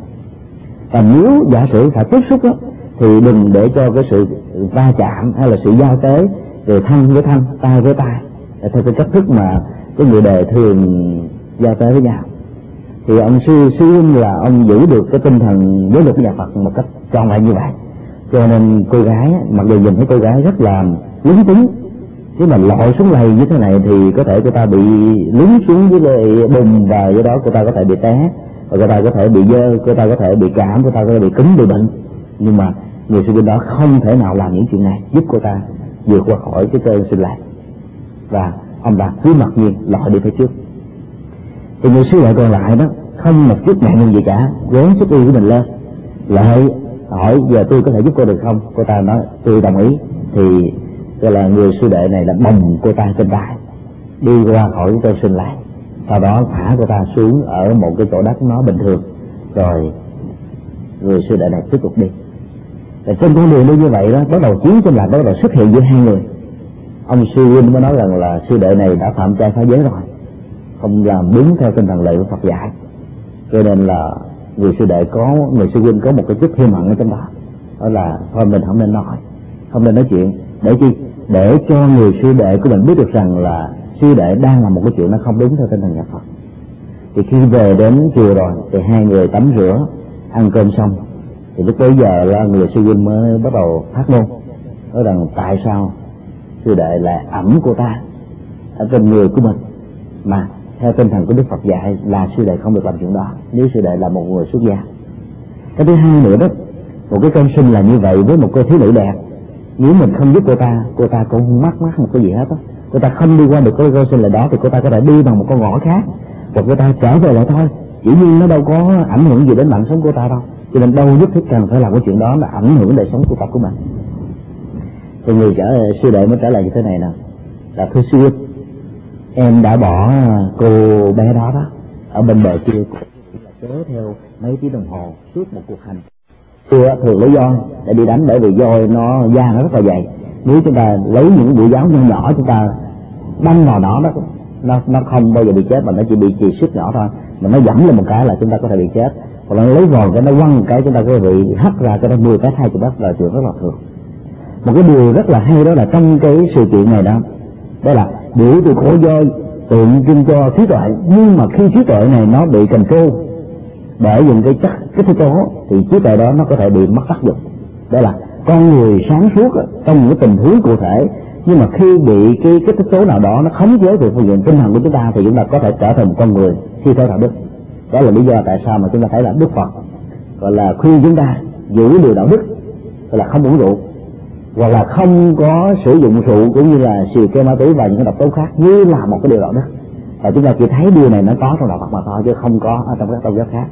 Speaker 1: Và nếu giả sử phải tiếp xúc đó, thì đừng để cho cái sự va chạm hay là sự giao tế từ thân với thân, tay với tay theo cái cách thức mà cái người đời thường giao tế với nhau. Thì ông sư sư Im là ông giữ được cái tinh thần giáo dục của nhà Phật một cách tròn lại như vậy. Cho nên cô gái, mặc dù nhìn thấy cô gái rất là lúng túng, chứ mà lội xuống lầy như thế này thì có thể cô ta bị lún xuống với lại bùn, và do đó cô ta có thể bị té, và cô ta có thể bị dơ, cô ta có thể bị cảm, cô ta có thể bị cứng, bị bệnh. Nhưng mà người sư bên đó không thể nào làm những chuyện này, giúp cô ta vượt qua khỏi cái cơn sinh lại, và ông ta cứ mặc nhiên lội đi phía trước. Thì người sư lại còn lại đó không một chút ngại ngùng gì cả, gán sức y của mình lên, lại hỏi giờ tôi có thể giúp cô được không? Cô ta nói tôi đồng ý. Thì gọi là người sư đệ này đã bồng cô ta trên tay đi qua khỏi cơn sinh lại, sau đó thả cô ta xuống ở một cái chỗ đất nó bình thường, rồi người sư đệ này tiếp tục đi. Và trên con đường đi như vậy đó, bắt đầu chiến tranh lạc bắt đầu xuất hiện giữa hai người. Ông sư huynh mới nói rằng là sư đệ này đã phạm trai phá giới rồi, không làm đúng theo tinh thần lệ của Phật dạy. Cho nên là người sư đệ có người sư huynh có một cái chút thêm hận ở trong đó, đó là thôi mình không nên nói, không nên nói chuyện. Để chi? Để cho người sư đệ của mình biết được rằng là sư đệ đang làm một cái chuyện nó không đúng theo tinh thần nhà Phật. Thì khi về đến chùa rồi thì hai người tắm rửa, ăn cơm xong, thì lúc bấy giờ là người sư huynh mới bắt đầu phát ngôn, nói rằng tại sao sư đệ lại ẩm cô ta ở trên người của mình, mà theo tinh thần của Đức Phật dạy là sư đệ không được làm chuyện đó nếu sư đệ là một người xuất gia. Cái thứ hai nữa đó một cái con sinh là như vậy với một cô thiếu nữ đẹp, nếu mình không giúp cô ta, cô ta cũng không mắc mắc một cái gì hết á. Cô ta không đi qua được cái con sinh là đó thì cô ta có thể đi bằng một con ngõ khác, hoặc cô ta trở về lại thôi. Chỉ nhiên nó đâu có ảnh hưởng gì đến mạng sống của ta đâu, cho nên đâu nhất thiết cần phải làm cái chuyện đó là ảnh hưởng đời sống tu tập của mình. Thì người trở sư đệ mới trả lời như thế này nè, là thưa sư, em đã bỏ cô bé đó đó ở bên bờ kia, chớ theo mấy tiếng đồng hồ suốt một cuộc hành. Xưa thường lấy voi để đi đánh, bởi vì voi nó da nó rất là dày, nếu chúng ta lấy những bụi giáo nhỏ nhỏ chúng ta đâm vào nó, nó nó nó không bao giờ bị chết, mà nó chỉ bị chì xước nhỏ thôi, mà nó dẫm lên một cái là chúng ta có thể bị chết. Còn nó lấy vòi cái nó quăng một cái chúng ta có thể bị hất ra cái nó mười cái hai chục đất, là chuyện rất là thường. Một cái điều rất là hay đó là trong cái sự kiện này đó, đó là biểu từ khổ voi tượng trưng cho trí tuệ, nhưng mà khi trí tuệ này nó bị cần trô để dùng cái chất cái thứ tố thì trí tuệ đó nó có thể bị mất tác dụng. Đó là con người sáng suốt trong những tình huống cụ thể, nhưng mà khi bị cái cái tích tố nào đó nó khống chế về phương diện tinh thần của chúng ta thì chúng ta có thể trở thành một con người suy thoái đạo đức. Đó là lý do tại sao mà chúng ta thấy là Đức Phật gọi là khuyên chúng ta giữ điều đạo đức, gọi là không uống rượu, hoặc là không có sử dụng rượu cũng như là xì ke, ma túy và những cái độc tố khác như là một cái điều đạo đức. Và chúng ta chỉ thấy điều này nó có trong đạo Phật mà thôi, chứ không có ở trong các tôn giáo khác.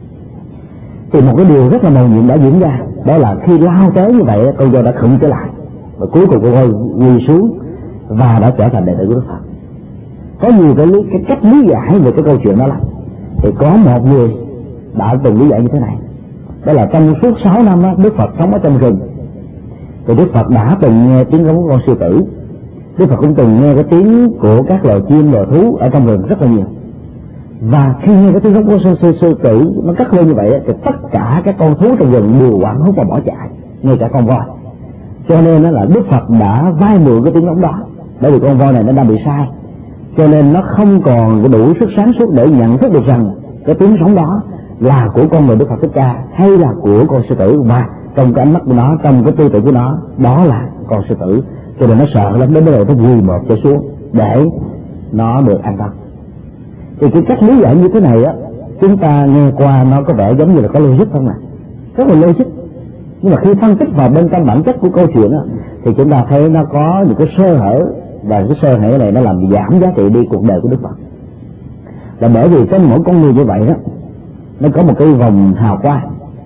Speaker 1: Thì một cái điều rất là mầu nhiệm đã diễn ra, đó là khi lao tới như vậy, con voi đã khựng trở lại và cuối cùng con voi quỳ xuống và đã trở thành đệ tử của Đức Phật. Có nhiều cái, lý, cái cách lý giải về cái câu chuyện đó lắm. Thì có một người đã từng lý giải như thế này, đó là trong suốt sáu năm đó, Đức Phật sống ở trong rừng, thì Đức Phật đã từng nghe tiếng của con sư tử. Đức Phật cũng từng nghe cái tiếng của các loài chim loài thú ở trong rừng rất là nhiều. Và khi nghe cái tiếng của sư, sư, sư tử nó cất lên như vậy thì tất cả các con thú trong rừng đều hoảng hốt và bỏ chạy, ngay cả con voi. Cho nên đó là Đức Phật đã vay mượn cái tiếng ống đó, bởi vì con voi này nó đang bị sai, cho nên nó không còn đủ sức sáng suốt để nhận thức được rằng cái tiếng sống đó là của con người Đức Phật Thích Ca hay là của con sư tử, và trong cái ánh mắt của nó, trong cái tư tưởng của nó, đó là con sư tử. Cho nên nó sợ lắm, đến bây giờ nó quỳ một cho xuống để nó được an tâm. Thì cái cách lý giải như thế này á, chúng ta nghe qua nó có vẻ giống như là có logic không ạ? Rất là logic. Nhưng mà khi phân tích vào bên trong bản chất của câu chuyện á, thì chúng ta thấy nó có những cái sơ hở, và cái sơ hở này nó làm giảm giá trị đi cuộc đời của Đức Phật. Là bởi vì trong mỗi con người như vậy đó, nó có một cái vòng hào quang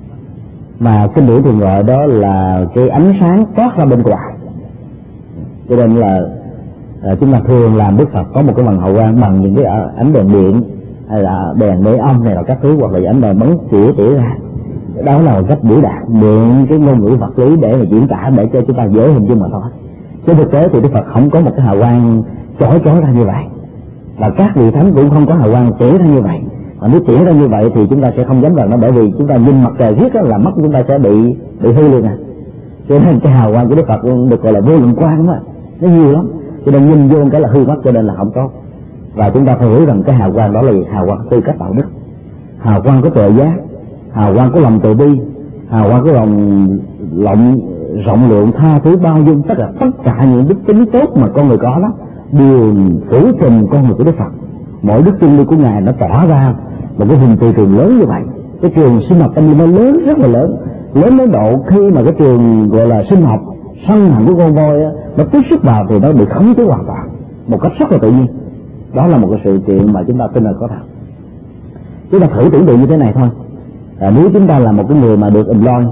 Speaker 1: mà kinh điển thường gọi đó là cái ánh sáng toát ra bên ngoài. Cho nên là, là chúng ta thường làm Đức Phật có một cái vòng hào quang bằng những cái ánh đèn điện hay là đèn đế âm này là các thứ, hoặc là ánh đèn bắn tỉa tỉa ra. Đó là một cách biểu đạt mượn cái ngôn ngữ vật lý để mà diễn tả, để cho chúng ta dễ hình dung mà thôi. Trên thực tế thì Đức Phật không có một cái hào quang chói chói ra như vậy, và các vị thánh cũng không có hào quang tỉa ra như vậy. Mà nếu tỉa ra như vậy thì chúng ta sẽ không dám vào nó, bởi vì chúng ta nhìn mặt trời riết là mắt chúng ta sẽ bị bị hư liền à. Cho nên cái hào quang của Đức Phật được gọi là vô lượng quang đó, nó nhiều lắm, cho nên nhìn vô cái là hư mất, cho nên là không tốt. Và chúng ta phải hiểu rằng cái hào quang đó là gì? Hào quang tư cách đạo đức, hào quang của tuệ giác, hào quang của lòng từ bi, hào quang của lòng rộng rộng lượng, tha thứ, bao dung, tất cả tất cả những đức tính tốt mà con người có đó đều phủ trùm con người của Đức Phật. Mỗi đức chân lý của ngài nó tỏ ra một cái hình từ trường lớn như vậy. Cái trường sinh học tâm linh nó lớn, rất là lớn, lớn đến độ khi mà cái trường gọi là sinh học sân hạnh của con voi á, nó tiếp xúc vào thì nó bị khống chế hoàn toàn một cách rất là tự nhiên. Đó là một cái sự kiện mà chúng ta tin là có thật. Chúng ta thử tưởng tượng như thế này thôi, à, nếu chúng ta là một cái người mà được employ,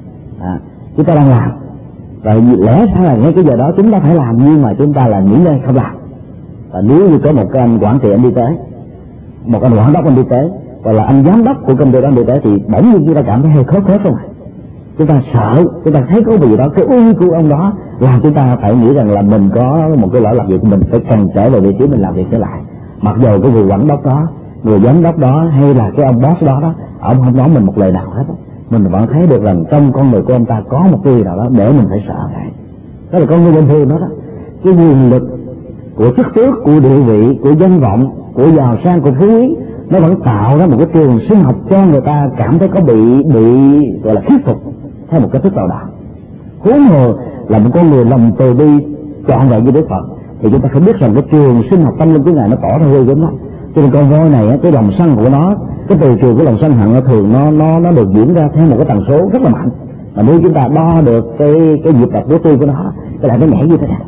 Speaker 1: à, chúng ta đang làm, và lẽ ra là ngay cái giờ đó chúng ta phải làm, nhưng mà chúng ta là nghỉ ngơi không làm. Và nếu như có một cái anh quản trị anh đi tới, một anh quản đốc anh đi tới, hoặc là anh giám đốc của công ty đó đi tới, thì bỗng nhiên chúng ta cảm thấy hơi khó khớp không ạ? Chúng ta sợ, chúng ta thấy có gì đó, cái uy của ông đó làm chúng ta phải nghĩ rằng là mình có một cái lỗi làm việc của mình, phải cần trở về vị trí mình làm việc trở lại. Mặc dù cái người quản đốc đó, người giám đốc đó, hay là cái ông boss đó đó, ông không nói mình một lời nào hết, mình vẫn thấy được rằng trong con người của ông ta có một cái gì nào đó để mình phải sợ hãi. Đó là con người bình thường đó đó. Cái quyền lực của chức tước, của địa vị, của danh vọng, của giàu sang, của phú quý, nó vẫn tạo ra một cái trường sinh học cho người ta cảm thấy có bị bị gọi là thuyết phục theo một cách thức nào đó. Huống hồ là một con người lòng từ bi trọn vẹn như Đức Phật, thì chúng ta phải biết rằng cái trường sinh học tâm linh của ngài nó tỏ ra ghê gớm lắm. Cho nên con voi này, cái lòng sân của nó, cái từ trường của lòng sân hận nó thường nó nó nó được diễn ra theo một cái tần số rất là mạnh. Mà nếu chúng ta đo được cái cái nhịp đập của tim của nó, cái lại nó nhảy như thế nào.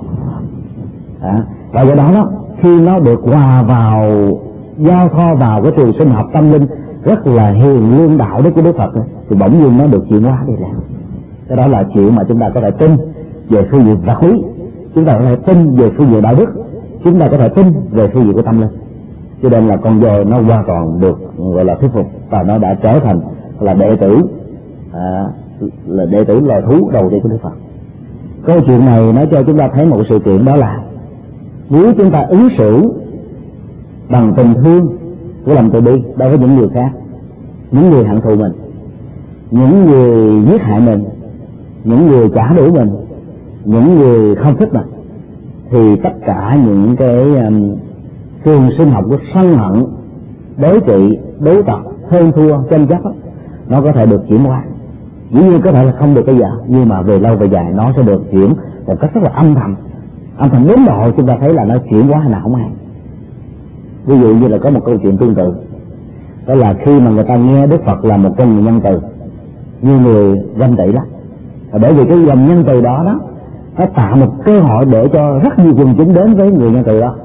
Speaker 1: À, và do đó đó, khi nó được hòa vào, giao thoa vào cái trường sinh học tâm linh rất là hiền lương đạo đức của Đức Phật, thì bỗng nhiên nó được chuyển hóa đi làm. Cái đó là chuyện mà chúng ta có thể tin về phương diện vật lý, chúng ta có thể tin về phương diện đạo đức, chúng ta có thể tin về phương diện của tâm linh. Cho nên là con voi nó hoàn toàn được gọi là thuyết phục, và nó đã trở thành là đệ tử à, là đệ tử loài thú đầu tiên của Đức Phật. Câu chuyện này nói cho chúng ta thấy một sự kiện, đó là nếu chúng ta ứng xử bằng tình thương của lòng từ bi đối với những người khác, những người hận thù mình, những người giết hại mình, những người trả đũa mình, những người không thích mình, thì tất cả những cái um, trường sinh học của sân hận, đối trị, đối tập, hơn thua, tranh chấp đó, nó có thể được chuyển hóa. Dĩ nhiên có thể là không được bây giờ, nhưng mà về lâu về dài nó sẽ được chuyển một cách rất là âm thầm, âm thầm đến độ chúng ta thấy là nó chuyển hóa hay nào không hay. Ví dụ như là có một câu chuyện tương tự, đó là khi mà người ta nghe Đức Phật là một con người nhân từ, như người ganh tị đó, và bởi vì cái lòng nhân từ đó đó nó tạo một cơ hội để cho rất nhiều quần chúng đến với người nhân từ đó.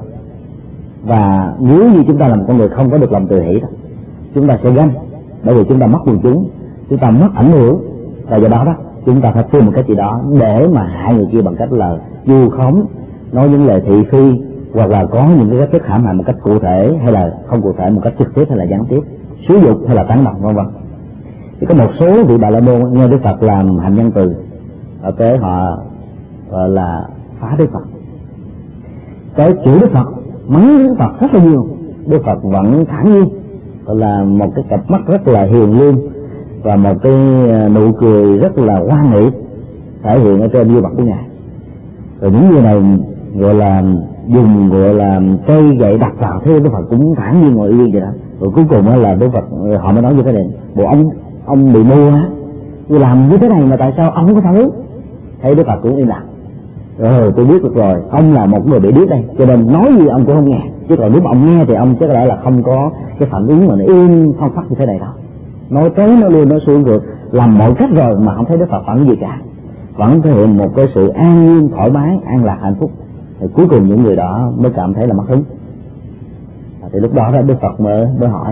Speaker 1: Và nếu như chúng ta là một con người không có được lòng từ hỷ đó, chúng ta sẽ ganh, bởi vì chúng ta mất quần chúng, chúng ta mất ảnh hưởng, và do đó đó chúng ta phải tìm một cái gì đó để mà hại người kia bằng cách là vu khống, nói những lời thị phi, hoặc là có những cái cách thức hãm hại một cách cụ thể hay là không cụ thể, một cách trực tiếp hay là gián tiếp, xúi dục hay là tán động, vân vân. Thì có một số vị Bà La Môn nghe Đức Phật làm hành nhân từ, ở tới họ gọi là phá Đức Phật, tới chửi Đức Phật, mắng Đức Phật rất là nhiều. Đức Phật vẫn thản nhiên, gọi là một cái cặp mắt rất là hiền lương và một cái nụ cười rất là hoan hỷ thể hiện ở trên gương mặt của ngài. Rồi những người này gọi là dùng gọi là cây gậy đặt vào, thế Đức Phật cũng thản nhiên ngồi yên vậy đó. Rồi cuối cùng là Đức Phật họ mới nói như thế này: bộ ông ông bị mù á, tôi làm như thế này mà tại sao ông không có phản ứng? Thấy Đức Phật cũng im lặng. Rồi tôi biết được rồi, ông là một người bị điếc đây, cho nên nói gì ông cũng không nghe. Chứ còn nếu mà ông nghe thì ông chắc lẽ là không có cái phản ứng mà nó im phong phát như thế này đâu. Nói tới nói lui nói xuôi ngược, làm mọi cách rồi mà không thấy Đức Phật phản ứng gì cả, vẫn thể hiện một cái sự an nhiên, thoải mái, an lạc, hạnh phúc. Thì cuối cùng những người đó mới cảm thấy là mất hứng. Thì lúc đó Đức Phật mới mới hỏi,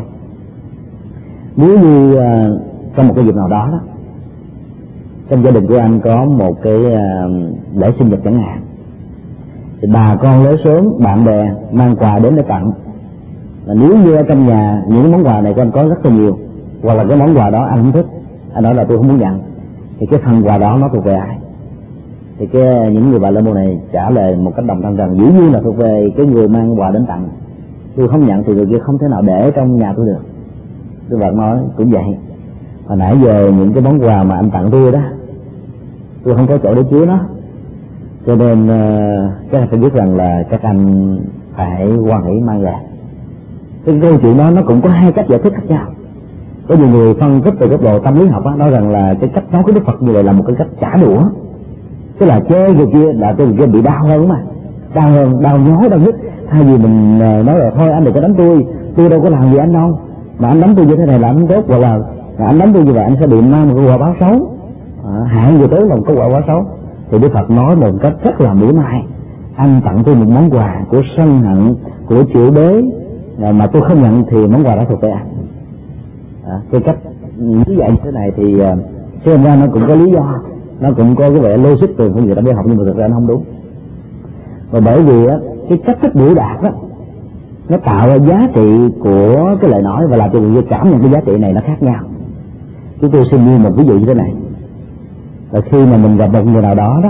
Speaker 1: nếu như uh, trong một cái dịp nào đó đó, trong gia đình của anh có một cái uh, lễ sinh nhật chẳng hạn, thì bà con lớn sớm, bạn bè mang quà đến để tặng. Và nếu như ở trong nhà những món quà này của anh có rất là nhiều, hoặc là cái món quà đó anh không thích, anh nói là tôi không muốn nhận, thì cái phần quà đó nó thuộc về ai? Thì cái những người Bà La Môn này trả lời một cách đồng thanh rằng dĩ nhiên là thuộc về cái người mang quà đến tặng, tôi không nhận thì người kia không thể nào để trong nhà tôi được. Đức Phật nói cũng vậy, hồi nãy giờ những cái món quà mà anh tặng tôi đó, tôi không có chỗ để chứa nó, cho nên uh, các anh phải biết rằng là các anh phải hoan hỷ mang về. Cái câu chuyện đó nó cũng có hai cách giải thích khác nhau. Có nhiều người phân tích từ góc độ tâm lý học đó, nói rằng là cái cách nói của Đức Phật như vậy là một cái cách trả đũa, tức là chơi người kia là cho người kia bị đau hơn mà, đau hơn, đau nhói, đau nhức. Thay vì mình nói là thôi anh đừng có đánh tôi, tôi đâu có làm gì anh đâu, mà anh đánh tôi như thế này là anh tốt, hoặc là, là anh đánh tôi như vậy anh sẽ bị mang một cái quả báo xấu, à, hại người tới là một cái quả báo xấu. Thì Đức Phật nói một cách rất là mỉa mai, anh tặng tôi một món quà của sân hận, của chửi bới mà tôi không nhận thì món quà đó thuộc về anh. À, cái cách lý giải như thế này thì uh, xem ra nó cũng có lý do, nó cũng có cái vẻ logic từ phương diện tâm lý học, nhưng mà thực ra nó không đúng. Và bởi vì á, cái cách thức biểu đạt đó nó tạo ra giá trị của cái lời nói và làm cho người cảm nhận cái giá trị này nó khác nhau. Chúng tôi xin như một ví dụ như thế này, là khi mà mình gặp một người nào đó đó,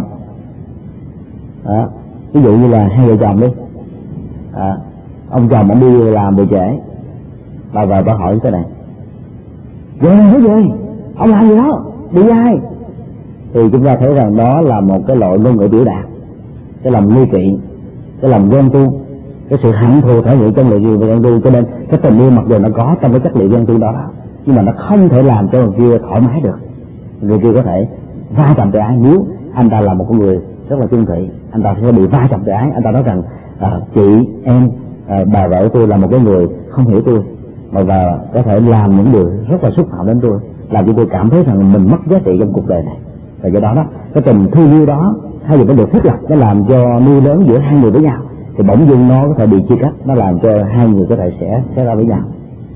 Speaker 1: à, ví dụ như là hai vợ chồng đi, à, ông chồng ông đi làm về trễ, bà vợ bà hỏi cái này: về thế gì? Ông làm gì đó? Đi với ai? Thì chúng ta thấy rằng đó là một cái loại ngôn ngữ biểu đạt cái lòng ly kỵ, cái lòng ghen tuông, cái sự hận thù thể hiện trong lời yêu và ghen tuông. Cho nên cái tình yêu mặc dù nó có trong cái chất liệu ghen tuông đó, đó nhưng mà nó không thể làm cho người kia thoải mái được. Người kia có thể va chạm tự ái, nếu anh ta là một con người rất là chung thủy, anh ta sẽ bị va chạm tự ái. Anh ta nói rằng à, chị em à, bà vợ tôi là một cái người không hiểu tôi, mà và có thể làm những điều rất là xúc phạm đến tôi, làm cho tôi cảm thấy rằng mình mất giá trị trong cuộc đời này. Và do đó đó, cái tình thương yêu đó thay vì nó được thiết lập, nó làm cho nuôi lớn giữa hai người với nhau, thì bỗng dưng nó có thể bị chia cắt, nó làm cho hai người có thể sẽ sẽ ra với nhau.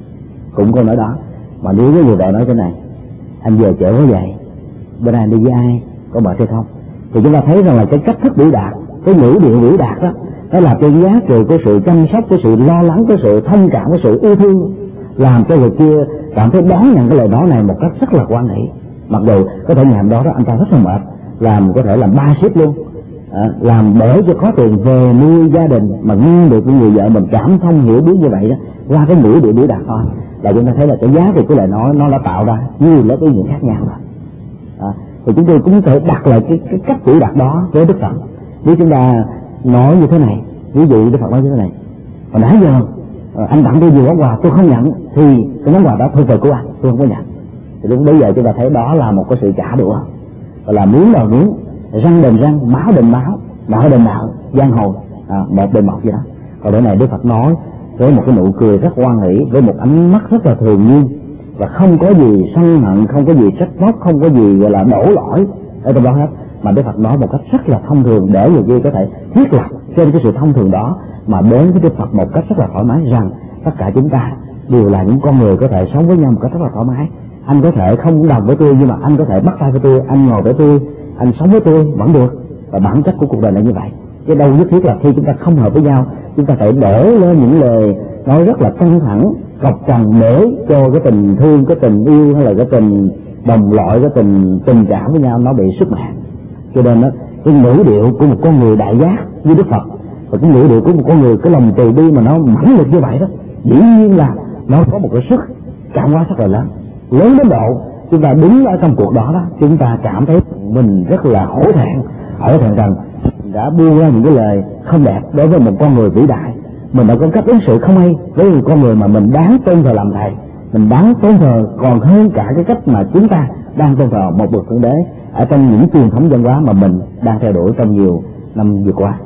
Speaker 1: Cũng câu nói đó, mà nếu với người vợ nói thế này: anh giờ chở có vậy, bên anh đi với ai, có mệt hay không? Thì chúng ta thấy rằng là cái cách thức biểu đạt, cái ngữ điệu biểu đạt đó, nó là cái giá trị của sự chăm sóc, cái sự lo lắng, cái sự thông cảm, cái sự yêu thương, làm cho người kia cảm thấy đón nhận cái lời nói này một cách rất là quan hệ. Mặc dù có thể ngày đó đó anh ta rất là mệt, làm có thể làm ba ship luôn, à, làm để cho có tiền về nuôi gia đình, mà nghe được người vợ mình cảm thông hiểu biết như vậy đó, qua cái ngữ điệu biểu đạt thôi, là chúng ta thấy là cái giá trị của lời nói nó đã tạo ra nhiều lớp ý nghĩa khác nhau rồi. À, thì chúng tôi cũng có thể đặt lại cái, cái cách biểu đạt đó với Đức Phật. Nếu chúng ta nói như thế này, ví dụ Đức Phật nói như thế này: hồi nãy giờ anh tặng tôi nhiều món quà tôi không nhận, thì cái món quà đó thôi về của anh, tôi không có nhận. Thì lúc bây giờ chúng ta thấy đó là một cái sự trả đũa, và là miếng đòi miếng, răng đền răng, máu đền máu, nợ đền nợ, giang hồ, à, một đền một vậy đó. Còn đây này Đức Phật nói với một cái nụ cười rất hoan hỷ, với một ánh mắt rất là thường nhiên, và không có gì sân hận, không có gì trách móc, không có gì gọi là đổ lỗi ở trong đó hết, mà Đức Phật nói một cách rất là thông thường để người kia có thể thiết lập trên cái sự thông thường đó mà đến với Đức Phật một cách rất là thoải mái, rằng tất cả chúng ta đều là những con người có thể sống với nhau một cách rất là thoải mái. Anh có thể không đồng với tôi, nhưng mà anh có thể bắt tay với tôi, anh ngồi với tôi, anh sống với tôi vẫn được. Và bản chất của cuộc đời là như vậy, chứ đâu nhất thiết là khi chúng ta không hợp với nhau chúng ta phải đổ lên những lời nói rất là căng thẳng, cọc cằn để cho cái tình thương, cái tình yêu hay là cái tình đồng loại, cái tình tình cảm với nhau nó bị sức mẻ. Cho nên đó, cái ngữ điệu của một con người đại giác như Đức Phật và cái ngữ điệu của một con người cái lòng từ bi mà nó mãnh liệt như vậy đó, dĩ nhiên là nó có một cái sức cảm hóa rất là lớn, lớn đến độ chúng ta đứng ở trong cuộc đó đó, chúng ta cảm thấy mình rất là hổ thẹn, hổ thẹn rằng đã buông ra những cái lời không đẹp đối với một con người vĩ đại. Mình đã có cách ứng xử không hay với một con người mà mình đáng tôn thờ làm thầy, mình đáng tôn thờ còn hơn cả cái cách mà chúng ta đang tôn thờ một bậc thượng đế ở trong những truyền thống văn hóa mà mình đang theo đuổi trong nhiều năm vừa qua.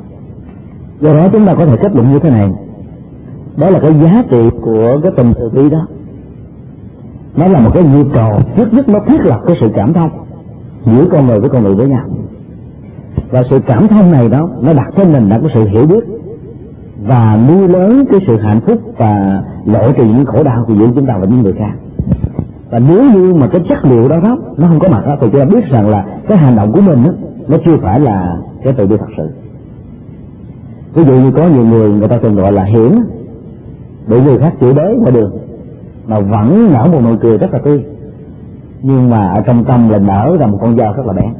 Speaker 1: Do đó chúng ta có thể kết luận như thế này: đó là cái giá trị của cái tình từ bi đó, nó là một cái nhu cầu trước nhất, nó thiết lập cái sự cảm thông giữa con người với con người với nhau. Và sự cảm thông này đó, nó đặt trên nền tảng của sự hiểu biết và nuôi lớn cái sự hạnh phúc và lộ trừ những khổ đau của giữa chúng ta và những người khác. Và nếu như mà cái chất liệu đó đó nó không có mặt đó, thì chúng ta biết rằng là cái hành động của mình đó, nó chưa phải là cái từ bi thật sự. Ví dụ như có nhiều người người ta thường gọi là hiển, bị người khác chửi bới ngoài đường mà vẫn nở một nụ cười rất là tươi, nhưng mà ở trong tâm là nở ra một con dao rất là bén.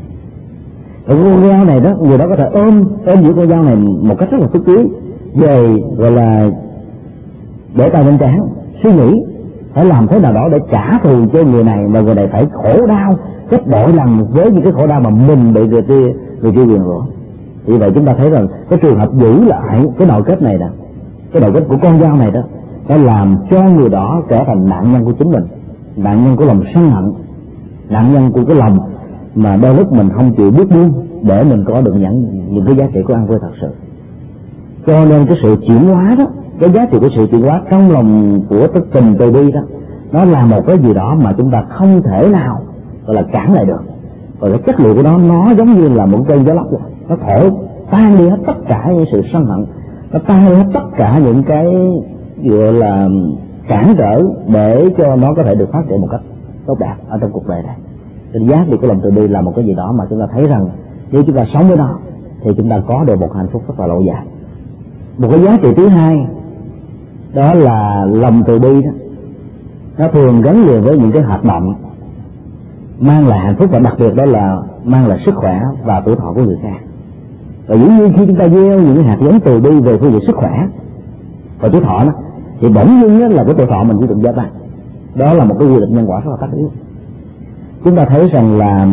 Speaker 1: Ở con dao này đó, người đó có thể ôm ôm giữ con dao này một cách rất là phức tứ, về gọi là để tay lên trán, suy nghĩ phải làm thế nào đó để trả thù cho người này, mà người này phải khổ đau gấp bội lần với những cái khổ đau mà mình bị người kia người kia quyền rủa. Vì vậy chúng ta thấy rằng cái trường hợp giữ lại cái nội kết này nè, cái nội kết của con dao này đó, nó làm cho người đó trở thành nạn nhân của chính mình, nạn nhân của lòng sân hận, nạn nhân của cái lòng mà đôi lúc mình không chịu biết buông để mình có được nhận những cái giá trị của an vui thật sự. Cho nên cái sự chuyển hóa đó, cái giá trị của sự chuyển hóa trong lòng của cái tình từ bi đó, nó là một cái gì đó mà chúng ta không thể nào gọi là cản lại được. Và cái chất liệu của nó nó giống như là một cơn gió lốc vậy, nó thổi tan đi hết tất cả những sự sân hận, nó tan đi hết tất cả những cái gọi là cản trở để cho nó có thể được phát triển một cách tốt đẹp ở trong cuộc đời này. Cái giá trị của lòng từ bi là một cái gì đó mà chúng ta thấy rằng nếu chúng ta sống với nó thì chúng ta có được một hạnh phúc rất là lâu dài. Một cái giá trị thứ hai đó là lòng từ bi đó, nó thường gắn liền với những cái hoạt động mang lại hạnh phúc, và đặc biệt đó là mang lại sức khỏe và tuổi thọ của người khác. Và dĩ nhiên khi chúng ta gieo những hạt giống từ bi về phương diện sức khỏe và tuổi thọ đó, thì bỗng nhiên là cái tuổi thọ mình chỉ được gia tăng. Đó là một cái quy luật nhân quả rất là tất yếu. Chúng ta thấy rằng là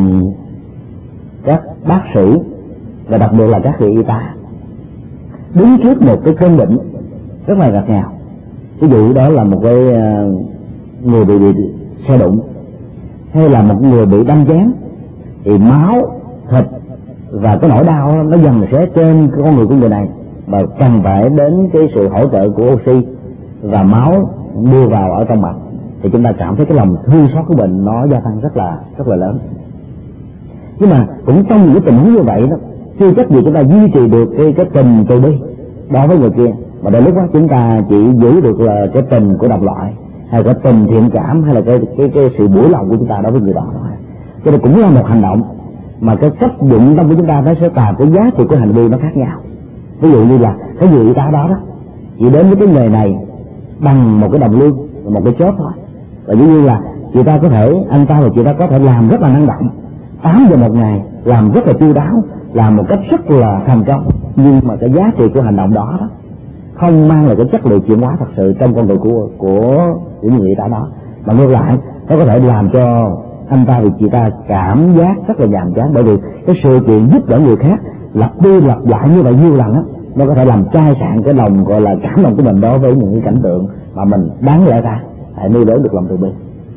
Speaker 1: các bác sĩ và đặc biệt là các vị y tá đứng trước một cái cơn bệnh rất là ngặt nghèo. Ví dụ đó là một cái người bị, bị xe đụng, hay là một người bị đâm chém, thì máu, thịt và cái nỗi đau nó dần sẽ trên con người của người này, và cần phải đến cái sự hỗ trợ của oxy và máu đưa vào ở trong mạch thì chúng ta cảm thấy cái lòng thương xót của mình nó gia tăng rất là rất là lớn. Nhưng mà cũng trong những tình huống như vậy đó, chưa chắc gì chúng ta duy trì được cái cái tình từ bi đối với người kia, mà đến lúc đó chúng ta chỉ giữ được là cái tình của đồng loại, hay cái tình thiện cảm, hay là cái cái cái sự mũi lòng của chúng ta đối với người đó. Cho nên cũng là một hành động mà cái cách dụng tâm của chúng ta nó sẽ tạo cái giá trị của hành vi nó khác nhau. Ví dụ như là cái người y tá đó đó chỉ đến với cái nghề này bằng một cái đồng lương, một cái chốt thôi, và giống như là chị ta có thể anh ta và chị ta có thể làm rất là năng động tám giờ một ngày, làm rất là chu đáo, làm một cách rất là thành công, nhưng mà cái giá trị của hành động đó đó không mang lại cái chất lượng chuyển hóa thật sự trong con người của của của người y tá đó, mà ngược lại nó có thể làm cho anh ta và chị ta cảm giác rất là nhàm chán, bởi vì cái sự kiện giúp đỡ người khác lặp đi lặp lại như vậy nhiều lần á, nó có thể làm chai sạn cái lòng gọi là cảm động của mình đối với những cái cảnh tượng mà mình đáng lẽ ra phải nuôi lớn được lòng từ bi.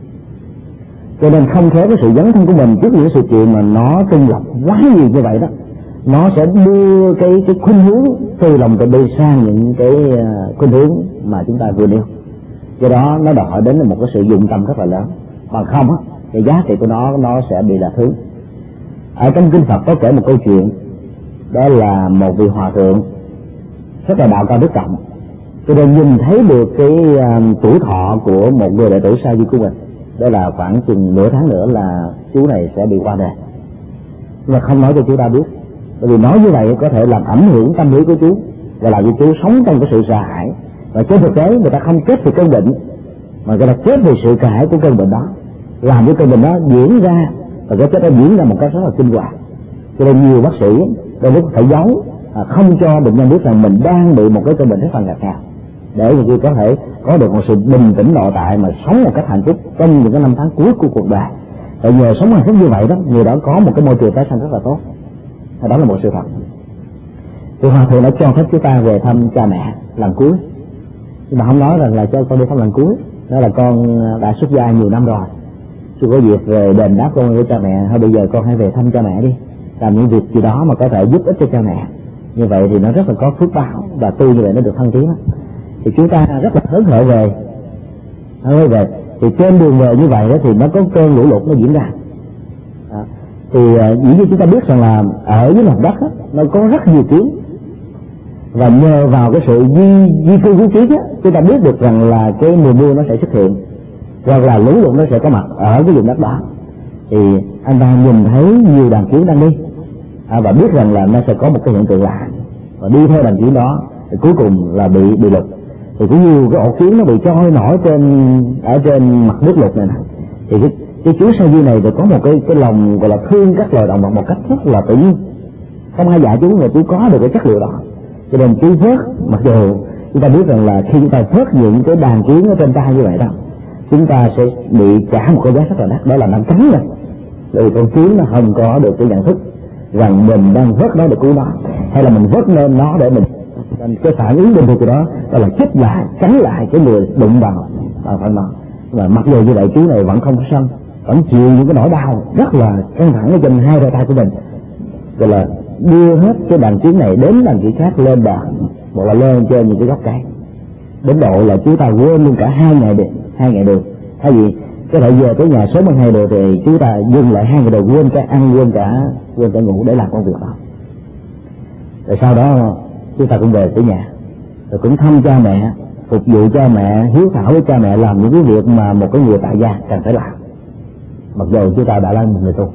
Speaker 1: Cho nên không khéo cái sự dấn thân của mình trước những sự kiện mà nó trung lập quá nhiều như vậy đó, nó sẽ đưa cái cái khuynh hướng từ lòng từ bi sang những cái khuynh hướng mà chúng ta vừa nêu. Do đó nó đòi hỏi đến một cái sự dụng tâm rất là lớn, bằng không á thì giá trị của nó nó sẽ bị lạc hướng. Ở trong kinh Phật có kể một câu chuyện, đó là một vị hòa thượng rất là đạo cao đức trọng, cho nên nhìn thấy được cái uh, tuổi thọ của một người đệ tử sa di của mình, đó là khoảng chừng nửa tháng nữa là chú này sẽ bị qua đời, nhưng mà không nói cho chú ta biết, bởi vì nói như vậy có thể làm ảnh hưởng tâm lý của chú và làm cho chú sống trong cái sự sợ hãi, và trên thực tế người ta không chết vì cơn bệnh mà người ta chết vì sự sợ hãi của cơn bệnh đó, làm cho cơn bệnh đó diễn ra, và cái chết đó diễn ra một cách rất là kinh hoàng. Cho nên nhiều bác sĩ đôi lúc phải giấu, à, không cho bệnh nhân biết rằng mình đang bị một cái cơn bệnh rất là ngặt ngào, để người kia có thể có được một sự bình tĩnh nội tại mà sống một cách hạnh phúc trong những cái năm tháng cuối của cuộc đời. Và nhờ sống hạnh phúc như vậy đó, người đó có một cái môi trường tái sanh rất là tốt. Đó là một sự thật. Thì hòa thượng đã cho phép chúng ta về thăm cha mẹ lần cuối, nhưng mà không nói rằng là cho con đi thăm lần cuối, đó là con đã xuất gia nhiều năm rồi, chưa có việc về đền đáp công ơn của cha mẹ, thôi bây giờ con hãy về thăm cha mẹ đi, làm những việc gì đó mà có thể giúp ích cho cha mẹ. Như vậy thì nó rất là có phước báo, và tu như vậy nó được thăng tiến. Thì chúng ta rất là hớn hở về, hớn về. Thì trên đường về như vậy đó thì nó có cơn lũ lụt nó diễn ra. À, thì dĩ nhiên chúng ta biết rằng là ở dưới mặt đất đó, nó có rất nhiều kiến, và nhờ vào cái sự di di cư của kiến á, chúng ta biết được rằng là cái mùa mưa nó sẽ xuất hiện, hoặc là lũ lụt nó sẽ có mặt ở cái vùng đất đó. Thì anh ta nhìn thấy nhiều đàn kiến đang đi, à, và biết rằng là nó sẽ có một cái hiện tượng lạ, và đi theo đàn kiến đó thì cuối cùng là bị bị lụt. Thì cũng nhiều cái ổ kiến nó bị trôi nổi trên ở trên mặt nước lụt này nè. Thì cái, cái chú sa di này thì có một cái cái lòng gọi là thương các loài động vật một cách rất là tự nhiên, không ai dạy chú, mà chú có được cái chất liệu đó. Cho nên chú vớt, mặc dù chúng ta biết rằng là khi chúng ta vớt những cái đàn kiến ở trên tay như vậy đó, chúng ta sẽ bị trả một cái giá rất là đắt, đó là năm cắn này. Bởi vì con kiến nó không có được cái nhận thức rằng mình đang vớt nó để cứu nó, hay là mình vớt lên nó để mình, cái phản ứng bình thường của đó đó là chích lại, cắn lại cái người đụng vào vào phần nó. Và mặc dù như vậy chú này vẫn không có sân, vẫn chịu những cái nỗi đau rất là căng thẳng ở trên hai đôi tay của mình, rồi là đưa hết cái đàn kiến này đến đàn kiến khác lên bờ, hoặc là lên trên những cái gốc cây, đến độ là chúng ta quên luôn cả hai ngày đường, hai ngày đường. Thay vì có thể về tới nhà sớm hơn hai đường thì chúng ta dừng lại hai ngày đường, quên cả ăn, quên cả quên cả ngủ để làm công việc đó. Rồi sau đó chúng ta cũng về tới nhà, rồi cũng thăm cha mẹ, phục vụ cha mẹ, hiếu thảo với cha mẹ, làm những cái việc mà một cái người tại gia cần phải làm, mặc dù chúng ta đã là một người tu.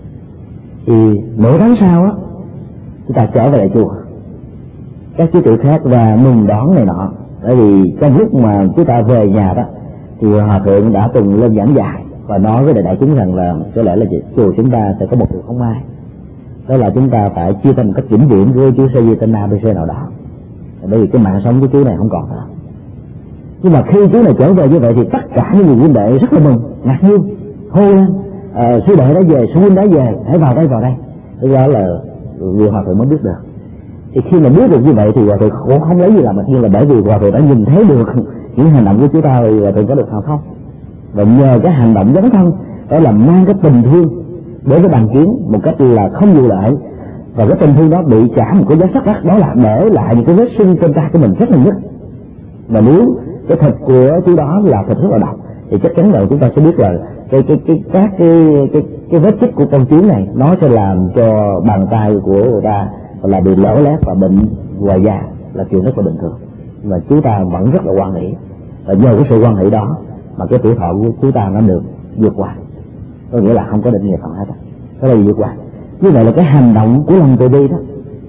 Speaker 1: Thì nửa tháng sau á, chúng ta trở về lại chùa, các chú tự khác và mừng đón này nọ. Bởi vì trong lúc mà chúng ta về nhà đó thì hòa thượng đã từng lên giảng dạy và nói với đại đại chúng rằng là có lẽ là chùa chúng ta sẽ có một điều không may, đó là chúng ta phải chia tay một cách vĩnh viễn với chú Sa Di tên a bê xê nào đó, bởi vì cái mạng sống của chú này không còn nữa. Nhưng mà khi chú này trở về như vậy thì tất cả những người huynh đệ rất là mừng, ngạc nhiên, hô lên: à, sư đệ đã về, sư huynh đã về, hãy vào đây, vào đây. Thế đó là vì hòa thượng mới biết được. Thì khi mà biết được như vậy thì hòa thượng cũng không lấy gì làm ngạc nhiên, là bởi vì hòa thượng đã nhìn thấy được những hành động của chúng ta, thì hòa thượng có được thần thông. Và nhờ cái hành động dấn thân đó là mang cái tình thương đối với đàn kiến một cách là không vụ lợi, và cái tình thương đó bị trả một cái giá rất đắt, đó là để lại những cái vết sưng trên tay của mình rất là nhất. Và nếu cái thịt của chú đó là thịt rất là độc thì chắc chắn là chúng ta sẽ biết là cái cái cái các cái cái cái vết chích của con kiến này nó sẽ làm cho bàn tay của người ta là bị lở lét và bệnh ngoài da là chuyện rất là bình thường, mà chúng ta vẫn rất là hoan hỷ, và nhờ cái sự hoan hỷ đó mà cái tuổi thọ của chúng ta nó được vượt qua, có nghĩa là không có định nghiệp phần hết, đó là vượt qua. Như vậy là cái hành động của lòng từ bi đó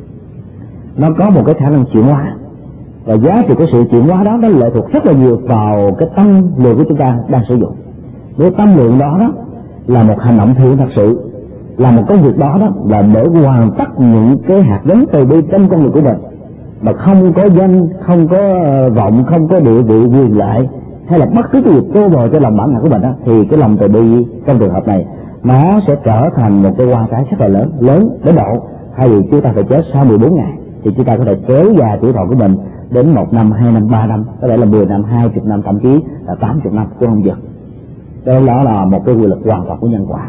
Speaker 1: nó có một cái khả năng chuyển hóa, và giá trị của sự chuyển hóa đó nó lệ thuộc rất là nhiều vào cái tâm lượng của chúng ta đang sử dụng. Nếu tâm lượng đó đó là một hành động thiện thật sự, là một công việc đó đó là để hoàn tất những cái hạt giống từ bi trong công việc của mình, mà không có danh, không có vọng, không có địa vị quyền lợi, hay là bất cứ cái việc tô bồi cho lòng bản ngã của mình đó, thì cái lòng từ bi trong trường hợp này nó sẽ trở thành một cái hoa trái rất là lớn, lớn đến độ thay vì chúng ta phải chết sau mười bốn ngày thì chúng ta có thể kéo dài tuổi thọ của mình đến một năm, hai năm, ba năm, có thể là mười năm, hai mươi năm, thậm chí là tám mươi năm cũng không dừng. Đó là một cái quy luật hoàn toàn của nhân quả.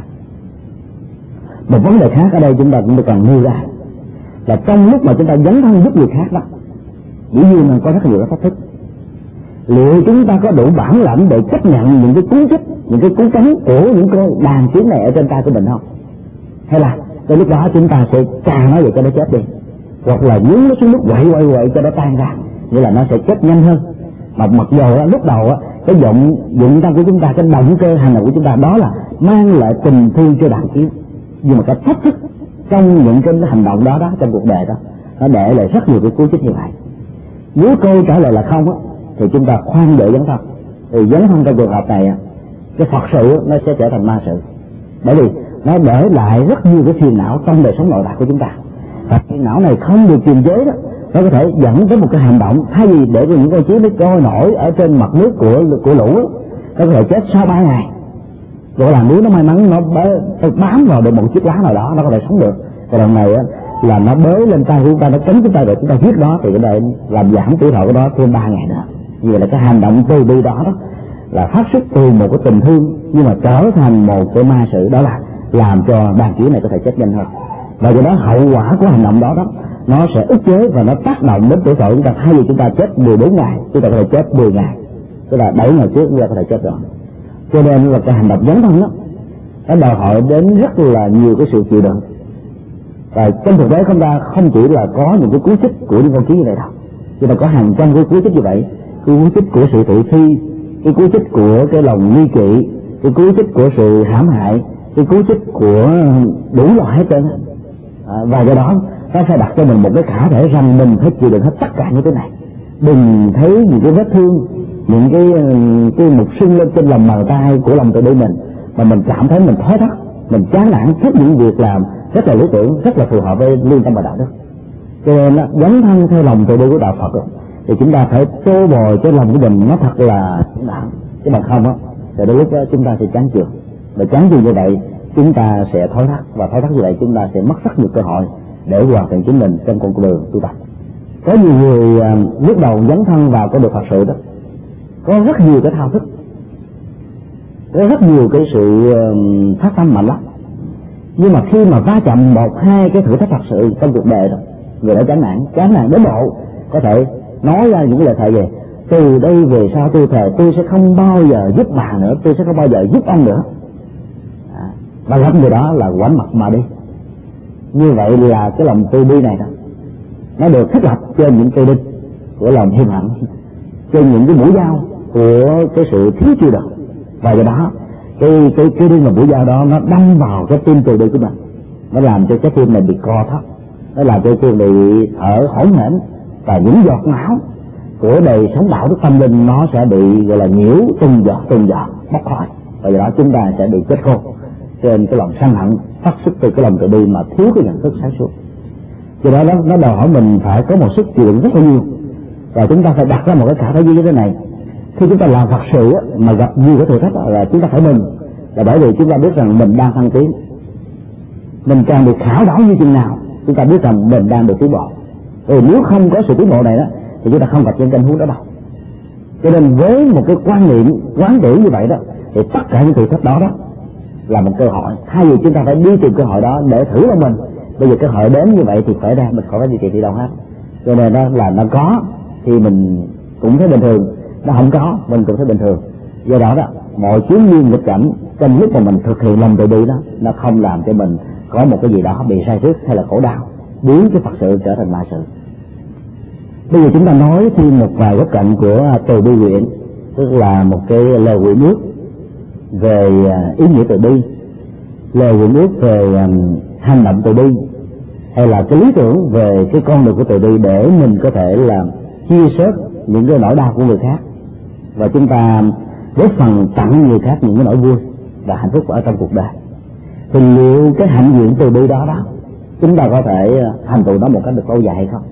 Speaker 1: Một vấn đề khác ở đây chúng ta cũng cần nêu ra là trong lúc mà chúng ta dấn thân giúp người khác đó, dĩ nhiên là có rất nhiều cái thách thức. Liệu chúng ta có đủ bản lãnh để chấp nhận những cái cú chích, những cái cú cắn của những con đàn kiến này ở trên tay của mình không? Hay là tới lúc đó chúng ta sẽ chà nó vậy cho nó chết đi, hoặc là nhúng nó xuống nước quậy quậy quậy cho nó tan ra, nghĩa là nó sẽ chết nhanh hơn. Mà mặc dù đó, lúc đầu đó, cái dụng dụng tâm của chúng ta, cái động cơ hành động của chúng ta đó là mang lại tình thương cho đàn kiến, nhưng mà cái thách thức trong những cái hành động đó đó trong cuộc đời đó nó để lại rất nhiều cái cú chích như vậy. Nếu câu trả lời là không á, thì chúng ta khoan để dấn thân. Thì dấn thân trong trường hợp này cái Phật sự nó sẽ trở thành ma sự, bởi vì nó để lại rất nhiều cái phiền não trong đời sống nội tại của chúng ta, và phiền não này không được kiềm chế đó, nó có thể dẫn tới một cái hành động thay vì để cho những con kiến nó trôi nổi ở trên mặt nước của của lũ đó, nó có thể chết sau ba ngày. Gọi là nếu nó may mắn nó bám vào được một chiếc lá nào đó nó có thể sống được. Còn lần này á, là nó bới lên tay của chúng ta, nó cắn chúng ta để chúng ta giết nó, thì cái này làm giảm tuổi thọ của nó thêm ba ngày nữa. Như vậy là cái hành động từ bi đó đó là phát xuất từ một cái tình thương, nhưng mà trở thành một cái ma sự, đó là làm cho đàn kiến này có thể chết nhanh hơn. Và do đó hậu quả của hành động đó đó nó sẽ ức chế và nó tác động đến tuổi thọ của chúng ta. Thay vì chúng ta chết mười bốn ngày, chúng ta có thể chết mười ngày, tức là bảy ngày trước chúng ta có thể chết rồi. Cho nên là cái hành động dấn thân đó nó đòi hỏi đến rất là nhiều cái sự chịu đựng. Và trong thực tế không ta không chỉ là có những cái cú chích của những con kiến như vậy đâu, chúng ta có hàng trăm cái cú chích như vậy, cái cú chích của sự thị phi, cái cú chích của cái lòng nghi kỵ, cái cú chích của sự hãm hại, cái cú chích của đủ loại hết trơn. À, và do đó nó phải đặt cho mình một cái khả thể rằng mình phải chịu đựng hết tất cả những cái này. Đừng thấy những cái vết thương, những cái cái mục sưng lên trên lòng bàn tay của lòng từ bi mình mà mình cảm thấy mình thói thắt, mình chán nản trước những việc làm rất là lý tưởng, rất là phù hợp với lương tâm và đạo đức. Cho nên đó, dấn thân theo lòng từ bi của đạo Phật đó, thì chúng ta phải tô bồi cái lòng của mình nó thật là nặng, chứ bằng không á thì đến lúc đó chúng ta sẽ chán chường, và chán chường như vậy chúng ta sẽ thói thắt, và thói thắt như vậy chúng ta sẽ mất rất nhiều cơ hội để hoàn thiện chính mình trong con đường tu tập. Có nhiều người à, lúc đầu dấn thân vào con đường Phật sự đó có rất nhiều cái thao thức, có rất nhiều cái sự uh, phát tâm mạnh lắm, nhưng mà khi mà va chạm một hai cái thử thách thật sự trong cuộc đời đó, người đã chán nản, chán nản đến độ có thể nói ra những lời thề về từ đây về sau tôi thề tôi sẽ không bao giờ giúp bà nữa, tôi sẽ không bao giờ giúp ông nữa, à, và lắm người đó là quánh mặt mà đi. Như vậy là cái lòng từ bi này đó nó được thiết lập trên những cây đinh của lòng hiềm hận, trên những cái mũi dao của cái sự thiếu chịu đựng, và do đó cái cái cái đinh và mũi dao đó nó đâm vào cái tim từ bi của mình, nó làm cho cái tim này bị co thắt, nó làm cho tim này bị thở hổn hển, và những giọt máu của đời sống đạo đức tâm linh nó sẽ bị gọi là nhiễu từng giọt từng giọt bốc khỏi, và do đó chúng ta sẽ bị chết khô trên cái lòng sân hận phát xuất từ cái lòng từ bi mà thiếu cái nhận thức sáng suốt. Do đó nó, nó đòi hỏi mình phải có một sức chịu đựng rất là nhiều, và chúng ta phải đặt ra một cái khả thể như thế này. Khi chúng ta làm Phật sự mà gặp nhiều cái thử thách là chúng ta phải mừng, là bởi vì chúng ta biết rằng mình đang thăng tiến. Mình càng được khảo đảo như chừng nào chúng ta biết rằng mình đang được tiến bộ. Vì nếu không có sự tiến bộ này đó thì chúng ta không gặp những tình huống đó đâu. Cho nên với một cái quan niệm quán tưởng như vậy đó, thì tất cả những thử thách đó đó là một cơ hội, thay vì chúng ta phải đi tìm cơ hội đó để thử lòng mình. Bây giờ cơ hội đến như vậy thì phải ra, mình khỏi phải đi tìm đi đâu hết. Cho nên đó là nó có thì mình cũng thấy bình thường, nó không có mình cũng thấy bình thường. Do đó đó mọi chuyến duyên nghịch cảnh trong lúc mà mình thực hiện lòng từ bi đó, nó không làm cho mình có một cái gì đó bị sai rứt hay là khổ đau, biến cái Phật sự trở thành ma sự. Bây giờ chúng ta nói thêm một vài góc cạnh của từ bi nguyện, tức là một cái lời nguyện ước về ý nghĩa từ bi, lời nguyện ước về hành động từ bi, hay là cái lý tưởng về cái con đường của từ bi, để mình có thể là chia sớt những cái nỗi đau của người khác, và chúng ta góp phần tặng người khác những cái nỗi vui và hạnh phúc ở trong cuộc đời. Thì liệu cái hạnh nguyện từ bi đó đó chúng ta có thể thành tựu nó một cách được lâu dài hay không?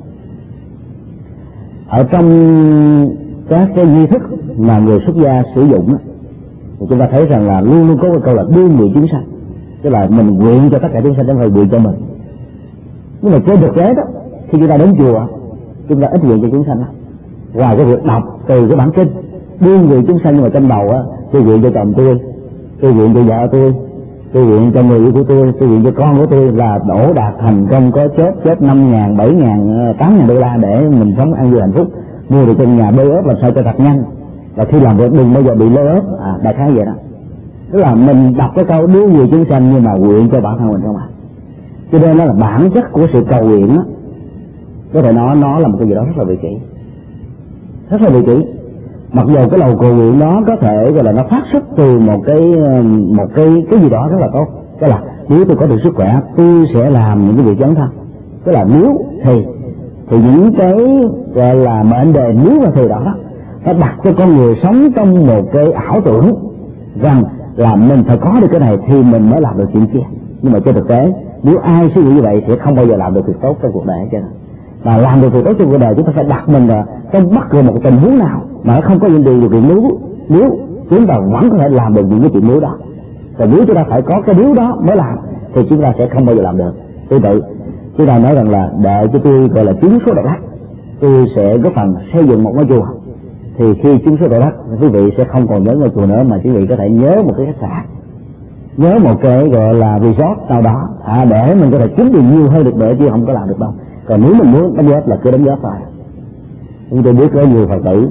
Speaker 1: Ở trong các cái nghi thức mà người xuất gia sử dụng thì chúng ta thấy rằng là luôn luôn có cái câu là đưa người chúng sanh, tức là mình nguyện cho tất cả chúng sanh, chứ không phải nguyện cho mình. Nhưng mà trên thực tế đó, khi chúng ta đến chùa, chúng ta ít nguyện cho chúng sanh lắm. Ngoài cái việc đọc từ cái bản kinh đưa người chúng sanh, nhưng mà trong đầu á, tôi nguyện cho chồng tôi, tôi nguyện cho vợ tôi, tôi nguyện cho người yêu của tôi, tôi nguyện cho con của tôi là đổ đạt thành công, có chốt chốt năm ngàn, bảy ngàn, tám ngàn đô la để mình sống an vui hạnh phúc, mua được trong nhà bê ốp làm sao cho thật nhanh, và khi làm việc đừng bao giờ bị lơ ốp, à, đại khái vậy đó. Tức là mình đọc cái câu đưa người chúng sanh nhưng mà nguyện cho bản thân mình không ạ? Cho nên nó là bản chất của sự cầu nguyện đó, có thể nói nó là một cái gì đó rất là vị kỷ, rất là vị kỷ. Mặc dù cái lời cầu nguyện đó có thể gọi là nó phát xuất từ một cái một cái cái gì đó rất là tốt, tức là nếu tôi có được sức khỏe tôi sẽ làm những cái việc dấn thân, tức là nếu thì thì những cái gọi là mệnh đề nếu và thì đó đó nó đặt cho con người sống trong một cái ảo tưởng rằng là mình phải có được cái này thì mình mới làm được chuyện kia. Nhưng mà trên thực tế nếu ai suy nghĩ như vậy sẽ không bao giờ làm được việc tốt trong cuộc đời hết trơn. Và làm được việc tốt trong cuộc đời chúng ta phải đặt mình là trong bất kỳ một tình huống nào mà nó không có những điều kiện nếu nếu chúng ta vẫn có thể làm được những cái chuyện nếu đó. Và nếu chúng ta phải có cái nếu đó mới làm thì chúng ta sẽ không bao giờ làm được. Tương tự chúng ta nói rằng là đợi cho tôi gọi là trúng số độc đắc, tôi sẽ góp phần xây dựng một ngôi chùa. Thì khi trúng số độc đắc, quý vị sẽ không còn nhớ ngôi chùa nữa, mà quý vị có thể nhớ một cái khách sạn, nhớ một cái gọi là resort nào đó, à, để mình có thể kiếm được nhiều hơn được nữa, chứ không có làm được đâu. Còn nếu mình muốn đóng góp là cứ đóng góp thôi. Chúng tôi biết có nhiều Phật tử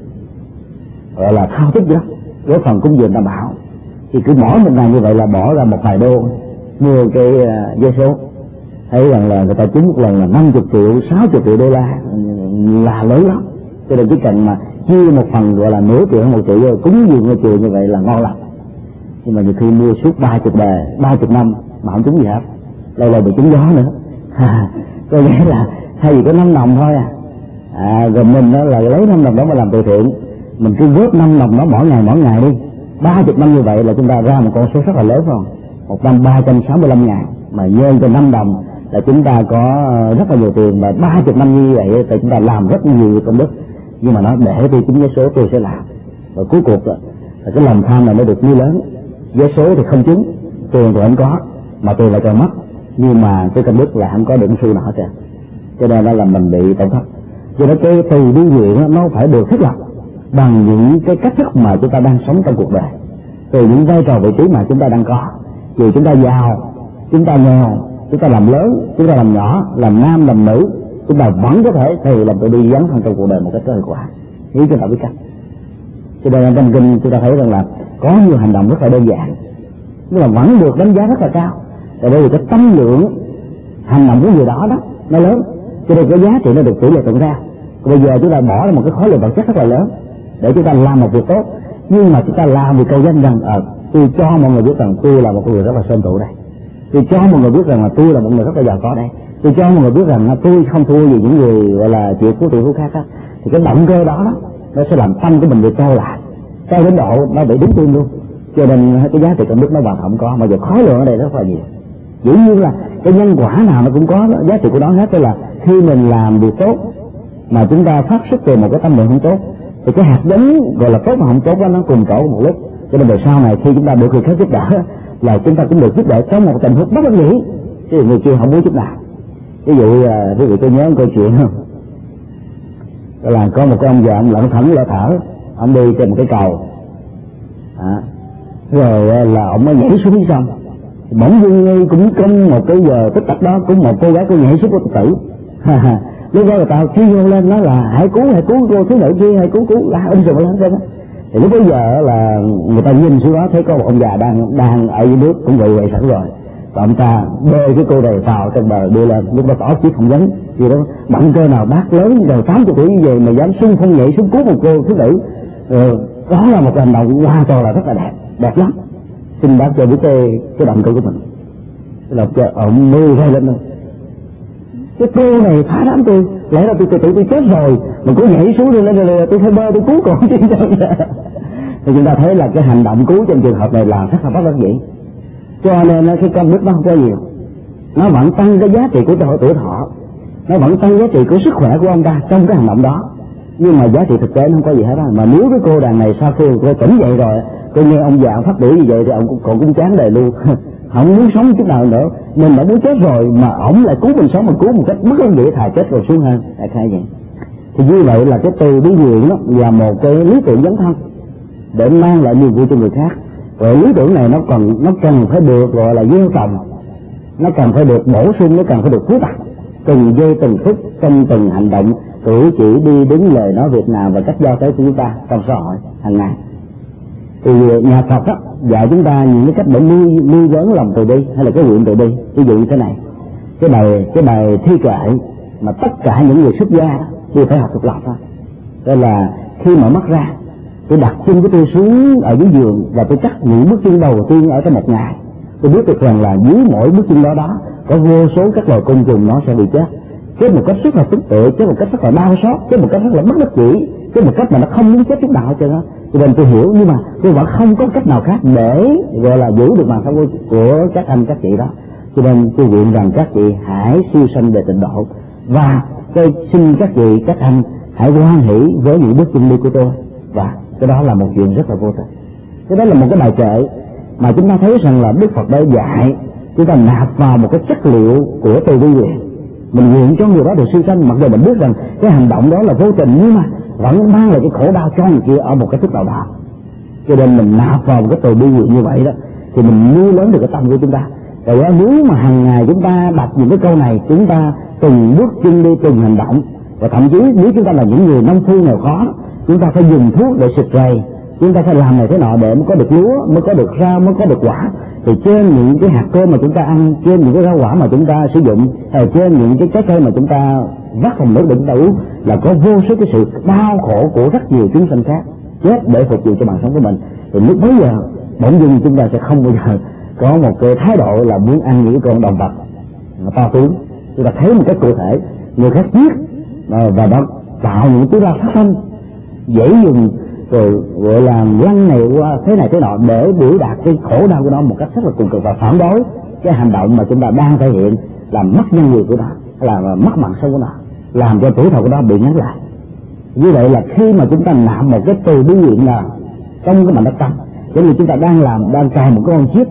Speaker 1: gọi là thao thức đó, góp phần cúng dường đảm bảo, thì cứ mỗi một ngày như vậy là bỏ ra một vài đô mua cái uh, vé số, thấy rằng là người ta trúng một lần là năm mươi triệu, sáu mươi triệu đô la là lớn lắm. Cho nên chỉ cần mà chia một phần gọi là nửa triệu hay một triệu cúng dường ngôi chùa như vậy là ngon lắm. Nhưng mà nhiều khi mua suốt ba chục đề, ba chục năm mà không trúng gì hết, lâu lâu bị trúng gió nữa. Có nghĩa là thay vì có năm đồng thôi à, à rồi mình đó là lấy năm đồng đó mà làm từ thiện, mình cứ góp năm đồng đó mỗi ngày mỗi ngày đi, ba chục năm như vậy là chúng ta ra một con số rất là lớn phải không? Một năm ba trăm sáu mươi lăm ngàn mà nhân cho năm đồng là chúng ta có rất là nhiều tiền, và ba chục năm như vậy thì chúng ta làm rất nhiều công đức. Nhưng mà nó để tôi trúng vé số tôi sẽ làm, và cuối cuộc là cái lòng tham này nó được nuôi lớn. Vé số thì không trúng, tiền thì không có, mà tiền lại còn mất, nhưng mà cái công đức là không có được xu nào hết trơn. Cho nên là mình bị tổn thất. Cho nên cái từ bi nguyện nó phải được thiết lập bằng những cái cách thức mà chúng ta đang sống trong cuộc đời, từ những vai trò vị trí mà chúng ta đang có. Dù chúng ta giàu, chúng ta nghèo, chúng ta làm lớn, chúng ta làm nhỏ, làm nam, làm nữ, chúng ta vẫn có thể thì làm tự đi dấn thân trong cuộc đời một cách có hiệu quả nếu chúng ta biết cách. Cho nên trong kinh chúng ta thấy rằng là có nhiều hành động rất là đơn giản, nhưng mà vẫn được đánh giá rất là cao. Tại vì cái tâm lượng hành động của người đó đó nó lớn, cho nên cái giá trị nó được tỷ lệ thuận ra. Bây giờ chúng ta bỏ ra một cái khối lượng vật chất rất là lớn để chúng ta làm một việc tốt, nhưng mà chúng ta làm vì câu danh rằng à, tôi cho mọi người biết rằng tôi là một người rất là sơn trụ đây, tôi cho mọi người biết rằng là tôi là một người rất là giàu có đây, tôi cho mọi người biết rằng là tôi không thua gì những người gọi là chịu phú tỷ phú khác á. Thì cái động cơ đó, đó nó sẽ làm tâm của mình bị trao lại, trao đến độ nó bị đứng tim luôn. Cho nên cái giá trị công đức nó hoàn không có, mà giờ khối lượng ở đây rất là nhiều. Dĩ nhiên là cái nhân quả nào nó cũng có giá trị của nó hết. Tức là khi mình làm việc tốt mà chúng ta phát xuất từ một cái tâm lượng không tốt, thì cái hạt giống gọi là tốt mà không tốt đó nó cùng chỗ một lúc. Cho nên về sau này khi chúng ta được người khác giúp đỡ là chúng ta cũng được giúp đỡ trong một tình huống bất đắc dĩ, chứ người kia không muốn giúp nào. Ví dụ quý vị tôi nhớ một câu chuyện không, là có một cái ông già ông lẩn thẩn lỡ thở, ông đi trên một cái cầu à, rồi là ông mới nhảy xuống phía sông. Bỗng dưng cũng trong một cái giờ tích tắc đó cũng một cô gái cô nhảy xuống cô tự tử. Lúc đó người ta kêu vô lên nói là hãy cứu hãy cứu cô thiếu nữ kia, hãy cứu cứu là ôm rồi lên trên đó. Thì lúc bây giờ là người ta nhìn xuống đó thấy có một ông già đang đang ở dưới nước cũng vậy vậy sẵn rồi, và ông ta bê cái cô này vào trong bờ đưa lên. Lúc đó tỏ chiếc không giống gì đó, bận cơ nào bác lớn rồi tám mươi tuổi như vậy mà dám xung phong nhảy xuống cứu một cô thiếu nữ. Ừ, đó là một hành động hoàn toàn là rất là đẹp, đẹp lắm. Xin bác cho biết cái cái động cơ của mình. Đọc cho ông mưa ra lên luôn. Cái cô này phá đám tôi, lẽ ra tôi tôi tôi chết rồi mà cô nhảy xuống đi lên rồi tôi phải bơi tôi cứu cổ chứ. Thì chúng ta thấy là cái hành động cứu trong trường hợp này là rất là bất đắc dĩ. Cho nên cái công đức nó không có nhiều, nó vẫn tăng cái giá trị của tuổi thọ, nó vẫn tăng giá trị của sức khỏe của ông ta trong cái hành động đó, nhưng mà giá trị thực tế nó không có gì hết đó. Mà nếu cái cô đàn này sau khi cô tỉnh dậy rồi, cô nghe ông già phát biểu như vậy thì ông còn cũng chán đời luôn. Không muốn sống chút nào nữa, mình đã muốn chết rồi mà ổng lại cứu mình sống, mà cứu một cách bất đắc dĩ, thà chết rồi xuống hơn. Đại khái vậy. Thì như vậy là cái từ bi nguyện đó là một cái lý tưởng dấn thân để mang lại niềm vui cho người khác. Rồi lý tưởng này nó còn nó cần phải được gọi là gieo trồng, nó cần phải được bổ sung, nó cần phải được phú tặng từng giây từng phút trong từng hành động cử chỉ đi đứng lời nói việc nào và cách giao tế của chúng ta trong xã hội hàng ngày. Thì nhà Phật đó dạy chúng ta những cái cách để nuôi nuôi dưỡng lòng từ bi hay là cái nguyện từ bi. Ví dụ như thế này, cái bài cái bài thi kệ mà tất cả những người xuất gia đó đều phải học thuộc lòng thôi. Đó là khi mở mắt ra, tôi đặt chân của tôi xuống ở dưới giường và tôi cắt những bước chân đầu tiên ở trong một ngày. Tôi biết được rằng là dưới mỗi bước chân đó đó có vô số các loài côn trùng nó sẽ bị chết, chết một cách rất là tức tưởi, chết một cách rất là đau xót, chết một cách rất là bất đắc dĩ, chết một cách mà nó không muốn chết chút nào hết trơn á. Cho nên tôi hiểu, nhưng mà tôi vẫn không có cách nào khác để gọi là giữ được mạng sống của, của các anh các chị đó. Cho nên tôi nguyện rằng các chị hãy siêu sanh về tịnh độ, và tôi xin các chị các anh hãy hoan hỷ với những bước chân đi của tôi. Và cái đó là một chuyện rất là vô tình. Cái đó là một cái bài kệ mà chúng ta thấy rằng là Đức Phật đã dạy chúng ta nạp vào một cái chất liệu của từ bi nguyện. Mình nguyện cho người đó được siêu sanh, mặc dù mình biết rằng cái hành động đó là vô tình, nhưng mà vẫn mang lại cái khổ đau cho người kia ở một cái thức nào đó. Cho nên mình nạp vào một cái từ bi nguyện như vậy đó thì mình nuôi lớn được cái tâm của chúng ta. Rồi đó, nếu mà hàng ngày chúng ta đọc những cái câu này, chúng ta từng bước chân đi từng hành động, và thậm chí nếu chúng ta là những người nông phu nghèo khó, chúng ta phải dùng thuốc để xịt rầy, chúng ta phải làm này thế nọ để mới có được lúa, mới có được rau, mới có được quả. Thì trên những cái hạt cơm mà chúng ta ăn, trên những cái rau quả mà chúng ta sử dụng, hay trên những cái trái cây mà chúng ta vắt vào nước để chúng ta uống, là có vô số cái sự đau khổ của rất nhiều chúng sanh khác chết để phục vụ cho mạng sống của mình. Thì lúc bấy giờ bỗng dưng chúng ta sẽ không bao giờ có một cái thái độ là muốn ăn những con động vật to tướng. Chúng ta thấy một cách cụ thể người khác giết và nó tạo những tiếng la phát thanh dễ dùng, rồi gọi là lăng này qua thế này thế nọ để biểu đạt cái khổ đau của nó một cách rất là cùng cực, và phản đối cái hành động mà chúng ta đang thể hiện làm mất nhân người của nó, là mất mạng sống của nó, làm cho tuổi thọ của nó bị ngắn lại. Như vậy là khi mà chúng ta nạp một cái từ bi nguyện nào trong cái mảnh đất tâm, giống như chúng ta đang làm đang cài một cái con chip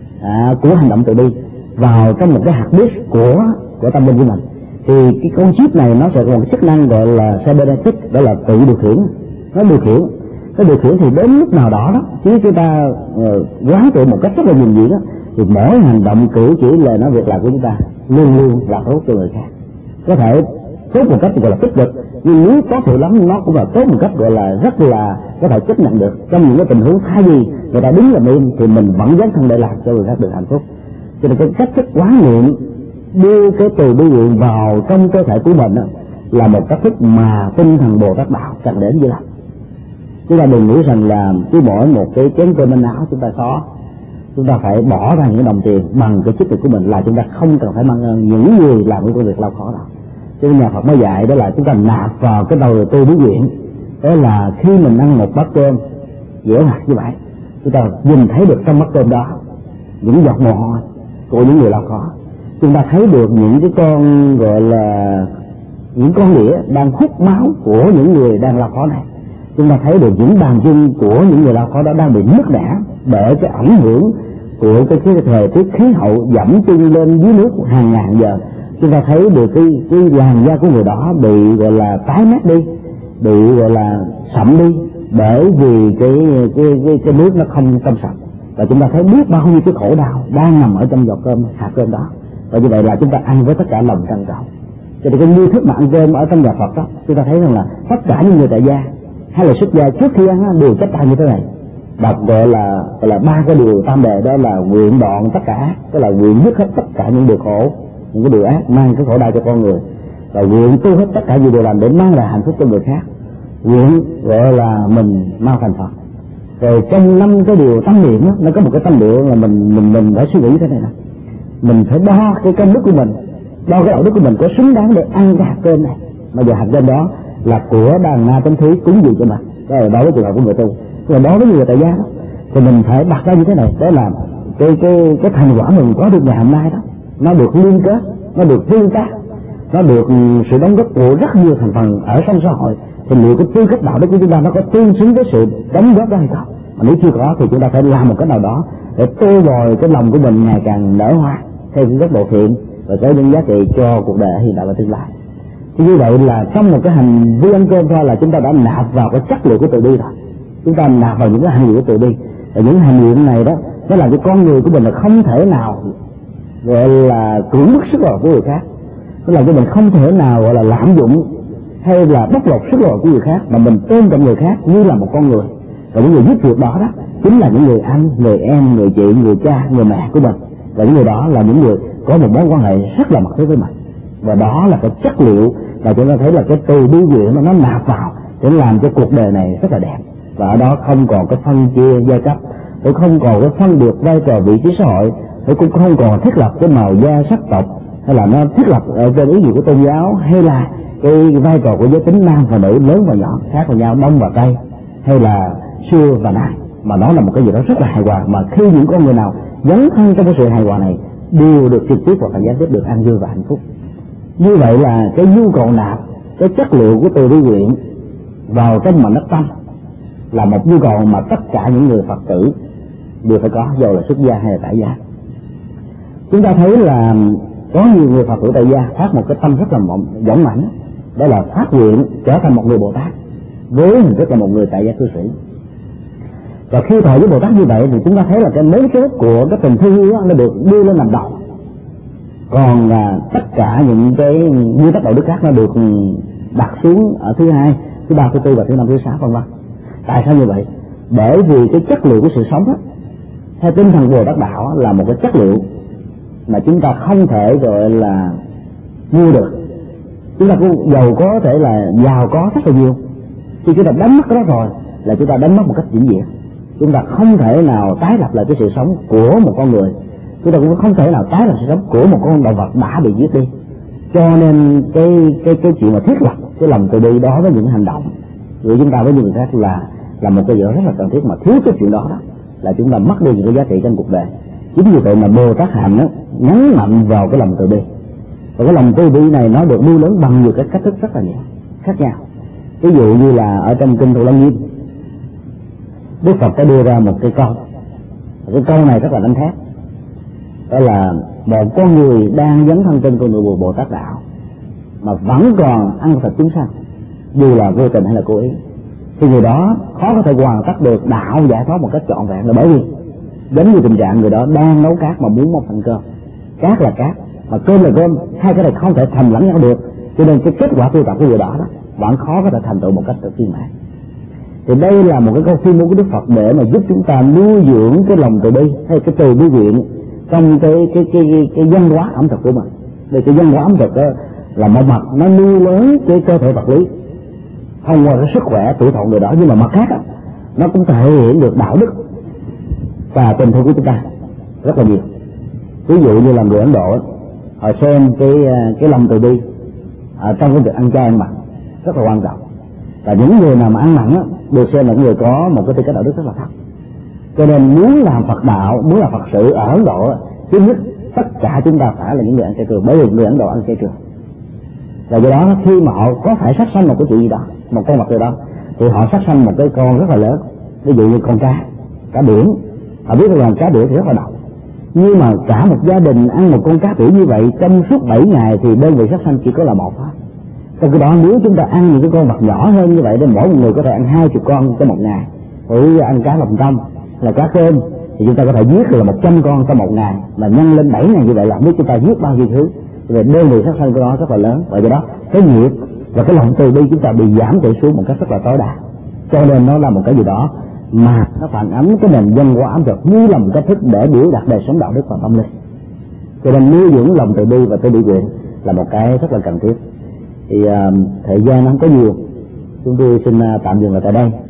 Speaker 1: à, của hành động từ bi vào trong một cái hạt disk của của tâm linh của mình, thì cái con chip này nó sẽ có một chức năng gọi là cybernetic, đó là tự điều khiển. Nó điều khiển nó điều khiển thì đến lúc nào đó đó, chứ chúng ta uh, quán tự một cách rất là nhìn diện đó, thì mỗi hành động cử chỉ lời nói việc làm của chúng ta luôn luôn là tốt cho người khác. Có thể tốt một cách gọi là tích cực, nhưng nếu tốt thiểu lắm nó cũng là tốt một cách gọi là rất là có thể chấp nhận được. Trong những cái tình huống thay vì người ta đứng làm im thì mình vẫn dấn thân để làm cho người khác được hạnh phúc. Cho nên cái cách thức quán niệm đưa cái từ bi nguyện vào trong cơ thể của mình đó, là một cách thức mà tinh thần Bồ Tát đạo cần đến với lắm. Chúng ta đừng nghĩ rằng là cứ mỗi một cái chén cơm manh áo chúng ta có, chúng ta phải bỏ ra những đồng tiền bằng cái chức lực của mình, là chúng ta không cần phải mang ơn những người làm cái công việc lao khó đâu. Cho nên nhà Phật mới dạy đó là chúng ta nạp vào cái đầu tư bí nguyện, đó là khi mình ăn một bát cơm dẻo hạt như vậy, chúng ta nhìn thấy được trong bát cơm đó những giọt mồ hôi của những người lao khó. Chúng ta thấy được những cái con gọi là những con đĩa đang hút máu của những người đang lao khó này. Chúng ta thấy được những bàn chân của những người lao khó đó đang bị nứt nẻ bởi cái ảnh hưởng của cái, cái thời tiết khí hậu dẫm chân lên dưới nước hàng ngàn giờ. Chúng ta thấy được cái, cái làn da của người đó bị gọi là tái mét đi, bị gọi là sậm đi, bởi vì cái cái cái, cái nước nó không trong sạch. Và chúng ta thấy biết bao nhiêu cái khổ đau đang nằm ở trong giọt cơm, hạt cơm đó. Và như vậy là chúng ta ăn với tất cả lòng trân trọng. Cho nên cái nghi thức mà ăn cơm ở trong nhà Phật đó, chúng ta thấy rằng là tất cả những người tại gia hay là xuất gia trước khi ăn đều chắp tay như thế này, đọc gọi là gọi là ba cái điều tam đề, đó là nguyện đoạn tất cả ác, tức là nguyện dứt hết tất cả những điều khổ, những cái điều ác mang cái khổ đau cho con người, và nguyện tu hết tất cả những điều làm để mang lại hạnh phúc cho người khác, nguyện gọi là mình mau thành Phật. Rồi trong năm cái điều tâm niệm đó, nó có một cái tâm niệm là mình mình mình phải suy nghĩ thế này nè, mình phải đo cái công đức của mình, đo cái đạo đức của mình có xứng đáng để ăn cái hạt trên này, mà giờ hạt trên đó là của đàn na tánh thí cúng dường cho mình. Đó là đối với trường hợp của người tu. Rồi đối với người tại gia đó, thì mình phải đặt ra như thế này, đó là cái cái cái thành quả mình có được ngày hôm nay đó, nó được liên kết, nó được tương tác, nó được sự đóng góp của rất nhiều thành phần ở trong xã hội, thì liệu cái tư cách đạo đức của chúng ta nó có tương xứng với sự đóng góp đó hay không? Mà nếu chưa có thì chúng ta phải làm một cái nào đó để tô bồi cái lòng của mình ngày càng nở hoa theo cái góc độ thiện và có những giá trị cho cuộc đời hiện tại và tương lai. Thì như vậy là trong một cái hành vi ăn cơm thôi là chúng ta đã nạp vào cái chất liệu của từ bi rồi, chúng ta nạp vào những cái hành vi của từ bi, và những hành vi này đó nó làm cho con người của mình là không thể nào gọi là cưỡng bức sức lực của người khác, nó làm cho mình không thể nào gọi là lạm dụng hay là bóc lột sức lực của người khác, mà mình tôn trọng người khác như là một con người. Và những người giúp việc đó đó chính là những người anh, người em, người chị, người cha, người mẹ của mình, và những người đó là những người có một mối quan hệ rất là mật thiết với mình, và đó là cái chất liệu mà chúng ta thấy là cái từ bi nguyện nó nó nạp vào để làm cho cuộc đời này rất là đẹp. Và ở đó không còn cái phân chia giai cấp, cũng không còn cái phân biệt vai trò vị trí xã hội, cũng không còn thiết lập cái màu da sắc tộc, hay là nó thiết lập ở trên ý nghĩa của tôn giáo, hay là cái vai trò của giới tính nam và nữ, lớn và nhỏ khác với nhau, đông và tây, hay là xưa và nay, mà nó là một cái gì đó rất là hài hòa. Mà khi những con người nào dấn thân trong cái sự hài hòa này đều được trực tiếp hoặc là gián tiếp được an vui và hạnh phúc. Như vậy là cái nhu cầu nạp cái chất liệu của từ bi nguyện vào trong mảnh đất tâm là một nhu cầu mà tất cả những người Phật tử đều phải có, dù là xuất gia hay là tại gia. Chúng ta thấy là có nhiều người Phật tử tại gia phát một cái tâm rất là dũng mãnh, đó là phát nguyện trở thành một người Bồ Tát với hình thức là một người tại gia cư sĩ. Và khi thọ với Bồ Tát như vậy thì chúng ta thấy là cái mấu chốt của cái tình thương yêu nó được đưa lên làm đầu, còn à, tất cả những cái nguyên tắc đạo đức khác nó được đặt xuống ở thứ hai, thứ ba, thứ tư và thứ năm, thứ sáu vân vân. Tại sao như vậy? Bởi vì cái chất liệu của sự sống đó, theo tinh thần Bồ Tát đạo là một cái chất liệu mà chúng ta không thể gọi là mua được. Chúng ta cũng giàu có thể là giàu có rất là nhiều, khi chúng ta đánh mất cái đó rồi là chúng ta đánh mất một cách vĩnh viễn. Chúng ta không thể nào tái lập lại cái sự sống của một con người, chúng ta cũng không thể nào tái lập sự sống của một con động vật đã bị giết đi. Cho nên cái cái cái chuyện mà thiết lập cái lòng từ bi đó với những hành động của chúng ta với những người khác là là một cái gì đó rất là cần thiết, mà thiếu cái chuyện đó, đó là chúng ta mất đi những cái giá trị trong cuộc đời. Chính vì vậy mà Bồ Tát hạnh đó nhấn mạnh vào cái lòng từ bi, và cái lòng từ bi này nó được nuôi lớn bằng nhiều cái cách thức rất là nhiều khác nhau. Ví dụ như là ở trong kinh Thủ Lăng Nghiêm, Đức Phật đã đưa ra một cái câu, cái câu này rất là đánh thép, đó là một con người đang dấn thân trên con đường Bồ Tát đạo mà vẫn còn ăn thịt chúng sanh, dù là vô tình hay là cố ý, thì người đó khó có thể hoàn tất được đạo giải thoát một cách trọn vẹn. Là bởi vì giống như tình trạng người đó đang nấu cát mà muốn một phần cơm, cát là cát mà cơm là cơm, hai cái này không thể thành lẫn nhau được, cho nên cái kết quả tu tập của người đó đó vẫn khó có thể thành tựu một cách tự viên mãn. Thì đây là một cái câu tuyên bố của Đức Phật để mà giúp chúng ta nuôi dưỡng cái lòng từ bi hay cái từ bi nguyện trong cái cái cái cái, cái văn hóa ẩm thực của mình. Vì cái văn hóa ẩm thực đó là một mặt nó nuôi lớn cái cơ thể vật lý thông qua cái sức khỏe tuổi thọ người đó, nhưng mà mặt khác đó, nó cũng thể hiện được đạo đức và tình thương của chúng ta rất là nhiều. Ví dụ như là người Ấn Độ, họ xem cái cái lòng từ bi ở trong cái việc ăn chay ăn mặn rất là quan trọng, và những người nào mà ăn mặn á được xem là những người có một cái tư cách đạo đức rất là thấp. Cho nên muốn làm Phật đạo, muốn làm Phật sự ở Ấn Độ, thứ nhất tất cả chúng ta phải là những người ăn chay trường, bởi vì người Ấn Độ ăn chay trường. Và do đó khi mà họ có thể sát sanh một cái chuyện gì đó, một con vật gì đó, thì họ sát sanh một cái con rất là lớn, ví dụ như con cá, cá biển. Họ biết rằng cá biển thì rất là độc, nhưng mà cả một gia đình ăn một con cá biển như vậy trong suốt bảy ngày thì đơn vị sát sanh chỉ có là một thôi. Trong cái đó nếu chúng ta ăn những cái con vật nhỏ hơn như vậy, thì mỗi một người có thể ăn hai chục con trong một ngày. Với ăn cá lồng tông là cá cơm thì chúng ta có thể giết là một trăm con trong một ngày, mà nhân lên bảy ngày như vậy là không biết chúng ta giết bao nhiêu thứ. Về đơn vị sát sanh của nó rất là lớn, và do đó cái nghiệp và cái lòng từ bi chúng ta bị giảm thiểu xuống một cách rất là tối đa. cho nên nó là một cái gì đó mà nó phản ánh cái nền văn hóa ẩm thực như là một cách thức để biểu đạt đời sống đạo đức và tâm linh. Cho nên nuôi dưỡng lòng từ bi và từ bi nguyện là một cái rất là cần thiết. Thì uh, thời gian nó không có nhiều, chúng tôi xin uh, tạm dừng lại tại đây.